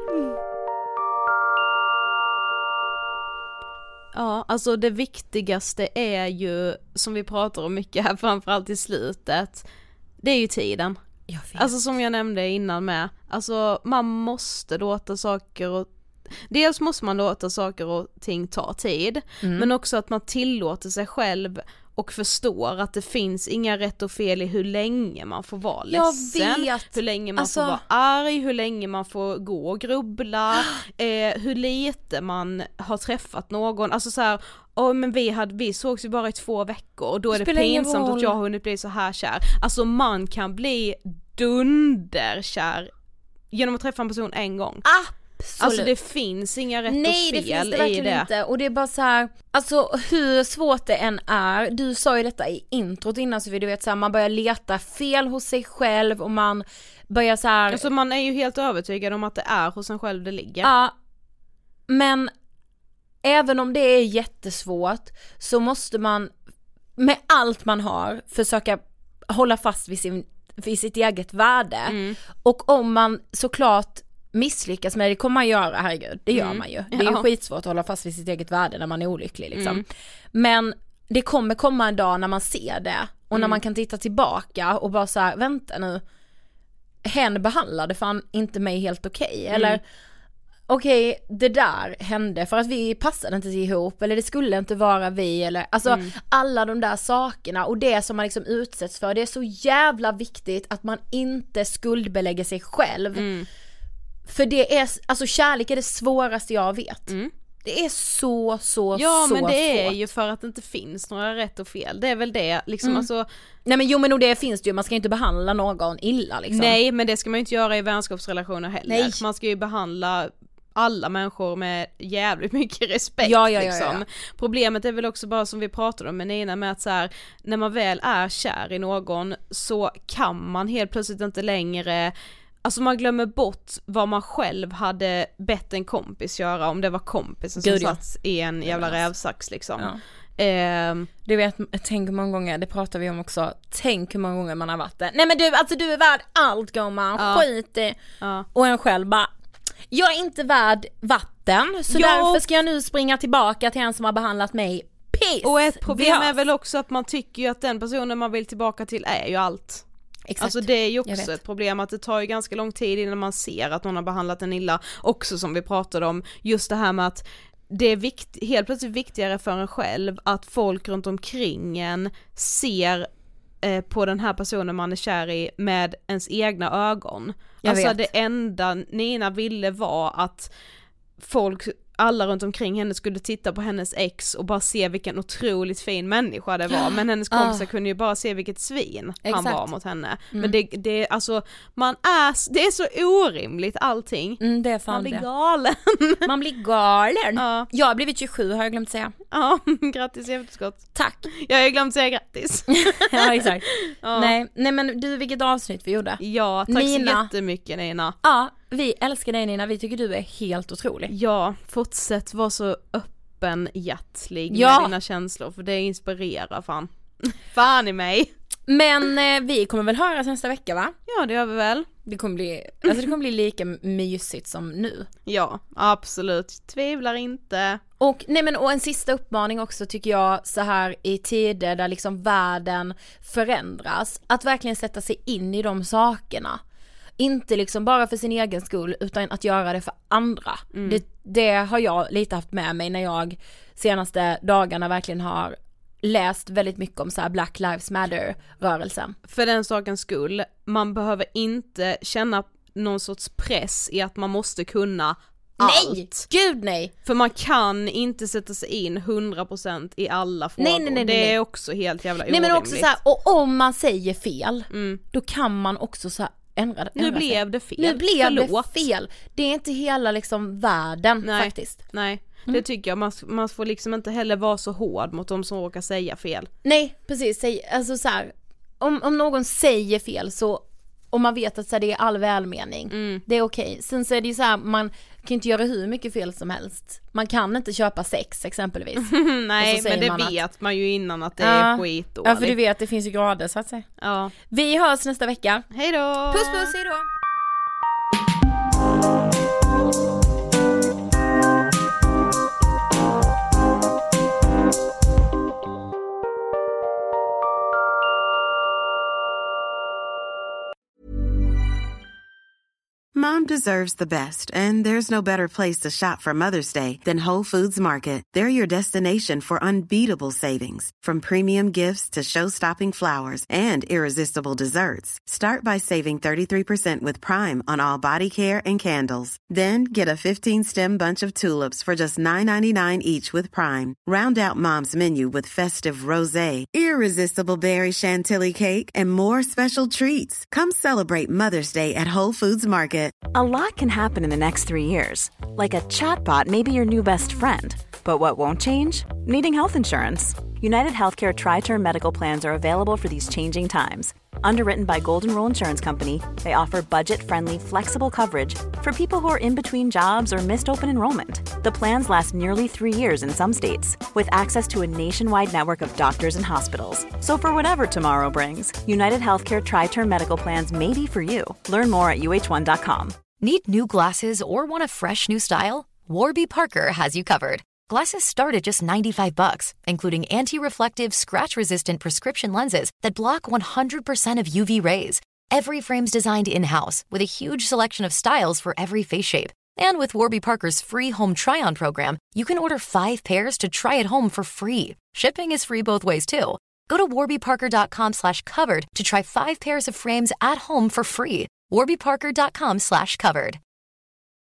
Ja, alltså det viktigaste är ju, som vi pratar om mycket här, framförallt i slutet, det är ju tiden. Jag vet. Alltså som jag nämnde innan med, alltså man måste låta saker och dels måste man låta saker och ting ta tid, Mm. men också att man tillåter sig själv och förstår att det finns inga rätt och fel i hur länge man får vara Jag ledsen, vet. hur länge man Alltså- får vara arg, hur länge man får gå och grubbla, eh, hur lite man har träffat någon, alltså så här, oh, men vi, hade, vi sågs ju bara i två veckor och då är det Spelar ingen pinsamt roll. att jag har hunnit bli så här kär. Alltså man kan bli dunderkär genom att träffa en person en gång. Absolut. Alltså det finns inga rätt Nej, och det fel finns det i verkligen det. inte. Och det är bara så här, alltså hur svårt det än är, du sa ju detta i introt innan, så vi du vet så här, man börjar leta fel hos sig själv och man börjar så här. Alltså man är ju helt övertygad om att det är hos en själv det ligger. Ja, men även om det är jättesvårt så måste man med allt man har försöka hålla fast vid, sin, vid sitt eget värde. Mm. Och om man såklart misslyckas med det, det kommer man göra, herregud, det gör Mm. man ju. Det är ju Ja. skitsvårt att hålla fast vid sitt eget värde när man är olycklig liksom. Mm. Men det kommer komma en dag när man ser det och när Mm. man kan titta tillbaka och bara så här, vänta nu, hen behandlade fan inte mig helt okej, Mm. eller okej, det där hände för att vi passade inte ihop, eller det skulle inte vara vi, eller alltså Mm. alla de där sakerna och det som man liksom utsätts för, det är så jävla viktigt att man inte skuldbelägger sig själv. Mm. För det är, alltså kärlek är det svåraste jag vet. Mm. Det är så, så, ja, så men det svårt. är ju för att det inte finns några rätt och fel. Det är väl det, liksom Mm. alltså... Nej men jo men och det finns det ju, man ska inte behandla någon illa liksom. Nej, men det ska man ju inte göra i vänskapsrelationer heller. Nej. Man ska ju behandla alla människor med jävligt mycket respekt. Ja, ja, ja, liksom. ja. Problemet är väl också bara som vi pratade om med Nina, med att så här, när man väl är kär i någon så kan man helt plötsligt inte längre, alltså man glömmer bort vad man själv hade bett en kompis göra, om det var kompisen som Gud, ja. satt i en jävla Ja, rävsax liksom. Ja. Ehm, Du vet, tänk hur många gånger, det pratar vi om också, tänk hur många gånger man har varit där. Nej men du, alltså du är värd allt gumman, Ja. skit i. ja. Och en själv bara, jag är inte värd vatten, så Ja. därför ska jag nu springa tillbaka till en som har behandlat mig piss. Och ett problem Vi är hörs. väl också att man tycker ju att den personen man vill tillbaka till är ju allt. Exakt. Alltså det är ju Jag också vet. ett problem att det tar ju ganska lång tid innan man ser att någon har behandlat en illa, också som vi pratade om, just det här med att det är vikt, helt plötsligt viktigare för en själv att folk runt omkring en ser eh, på den här personen man är kär i med ens egna ögon. Jag alltså vet. det enda Nina ville var att folk, alla runt omkring henne skulle titta på hennes ex och bara se vilken otroligt fin människa det var, men hennes kompisar Ah. kunde ju bara se vilket svin han Exakt. var mot henne. Mm. Men det, det, alltså, man är, det är så orimligt allting. Mm, det är fan Man blir det. galen. Man blir galen. Ja. Jag har blivit tjugosju, har jag glömt säga. Ja, grattis i efterskott. Tack. Jag har ju glömt säga grattis. Ja exakt. Ja. Nej, nej men du, vilket avsnitt vi gjorde. Ja, tack Nina. så jättemycket Nina. Ja, vi älskar dig Nina, vi tycker du är helt otrolig. Ja, fortsätt vara så öppenhjärtlig Ja. med dina känslor, för det inspirerar fan. Fan i mig. Men eh, vi kommer väl höras nästa vecka va? Ja, det gör vi väl. Det kommer bli, alltså det kommer bli lika mysigt som nu. Ja, absolut. Tvivlar inte. Och, nej men, och en sista uppmaning också tycker jag, så här i tider där liksom världen förändras, att verkligen sätta sig in i de sakerna. Inte liksom bara för sin egen skull, utan att göra det för andra. Mm. Det, det har jag lite haft med mig när jag senaste dagarna verkligen har läst väldigt mycket om så här Black Lives Matter-rörelsen. För den sakens skull, man behöver inte känna någon sorts press i att man måste kunna allt. Nej, gud nej! För man kan inte sätta sig in hundra procent i alla frågor. Nej, nej, nej, det nej. är också helt jävla Nej orimligt. men också så här, och om man säger fel, Mm. då kan man också så här ändra, ändra Nu sig. blev det fel. Nu blev Förlåt. det fel. Det är inte hela liksom världen Nej. faktiskt. Nej, Mm. det tycker jag. Man, man får liksom inte heller vara så hård mot de som råkar säga fel. Nej, precis. Säg, alltså så här, om, om någon säger fel så, om man vet att så här, det är all välmening, Mm. det är okej. Sen så är det ju så här, man kan inte göra hur mycket fel som helst. Man kan inte köpa sex exempelvis. Nej, Och så säger men det man att- vet man ju innan att det Ja. är skit Ja, för du vet, det finns ju grader så att säga. Ja. Vi hörs nästa vecka. Hej då! Puss puss, hej då! Mom deserves the best, and there's no better place to shop for Mother's Day than Whole Foods Market. They're your destination for unbeatable savings, from premium gifts to show-stopping flowers and irresistible desserts. Start by saving thirty-three percent with Prime on all body care and candles. Then get a fifteen-stem bunch of tulips for just nine ninety-nine each with Prime. Round out Mom's menu with festive rosé, irresistible berry chantilly cake, and more special treats. Come celebrate Mother's Day at Whole Foods Market. A lot can happen in the next three years. Like a chatbot may be your new best friend. But what won't change? Needing health insurance. United Healthcare Tri-Term Medical Plans are available for these changing times. Underwritten by Golden Rule Insurance Company, they offer budget-friendly, flexible coverage for people who are in between jobs or missed open enrollment. The plans last nearly three years in some states, with access to a nationwide network of doctors and hospitals. So for whatever tomorrow brings, United Healthcare Tri-Term Medical Plans may be for you. Learn more at U H one dot com. Need new glasses or want a fresh new style? Warby Parker has you covered. Glasses start at just ninety-five bucks, including anti-reflective, scratch-resistant prescription lenses that block one hundred percent of U V rays. Every frame's designed in-house with a huge selection of styles for every face shape. And with Warby Parker's free home try-on program, you can order five pairs to try at home for free. Shipping is free both ways, too. Go to warbyparker.com slash covered to try five pairs of frames at home for free. warbyparker.com slash covered.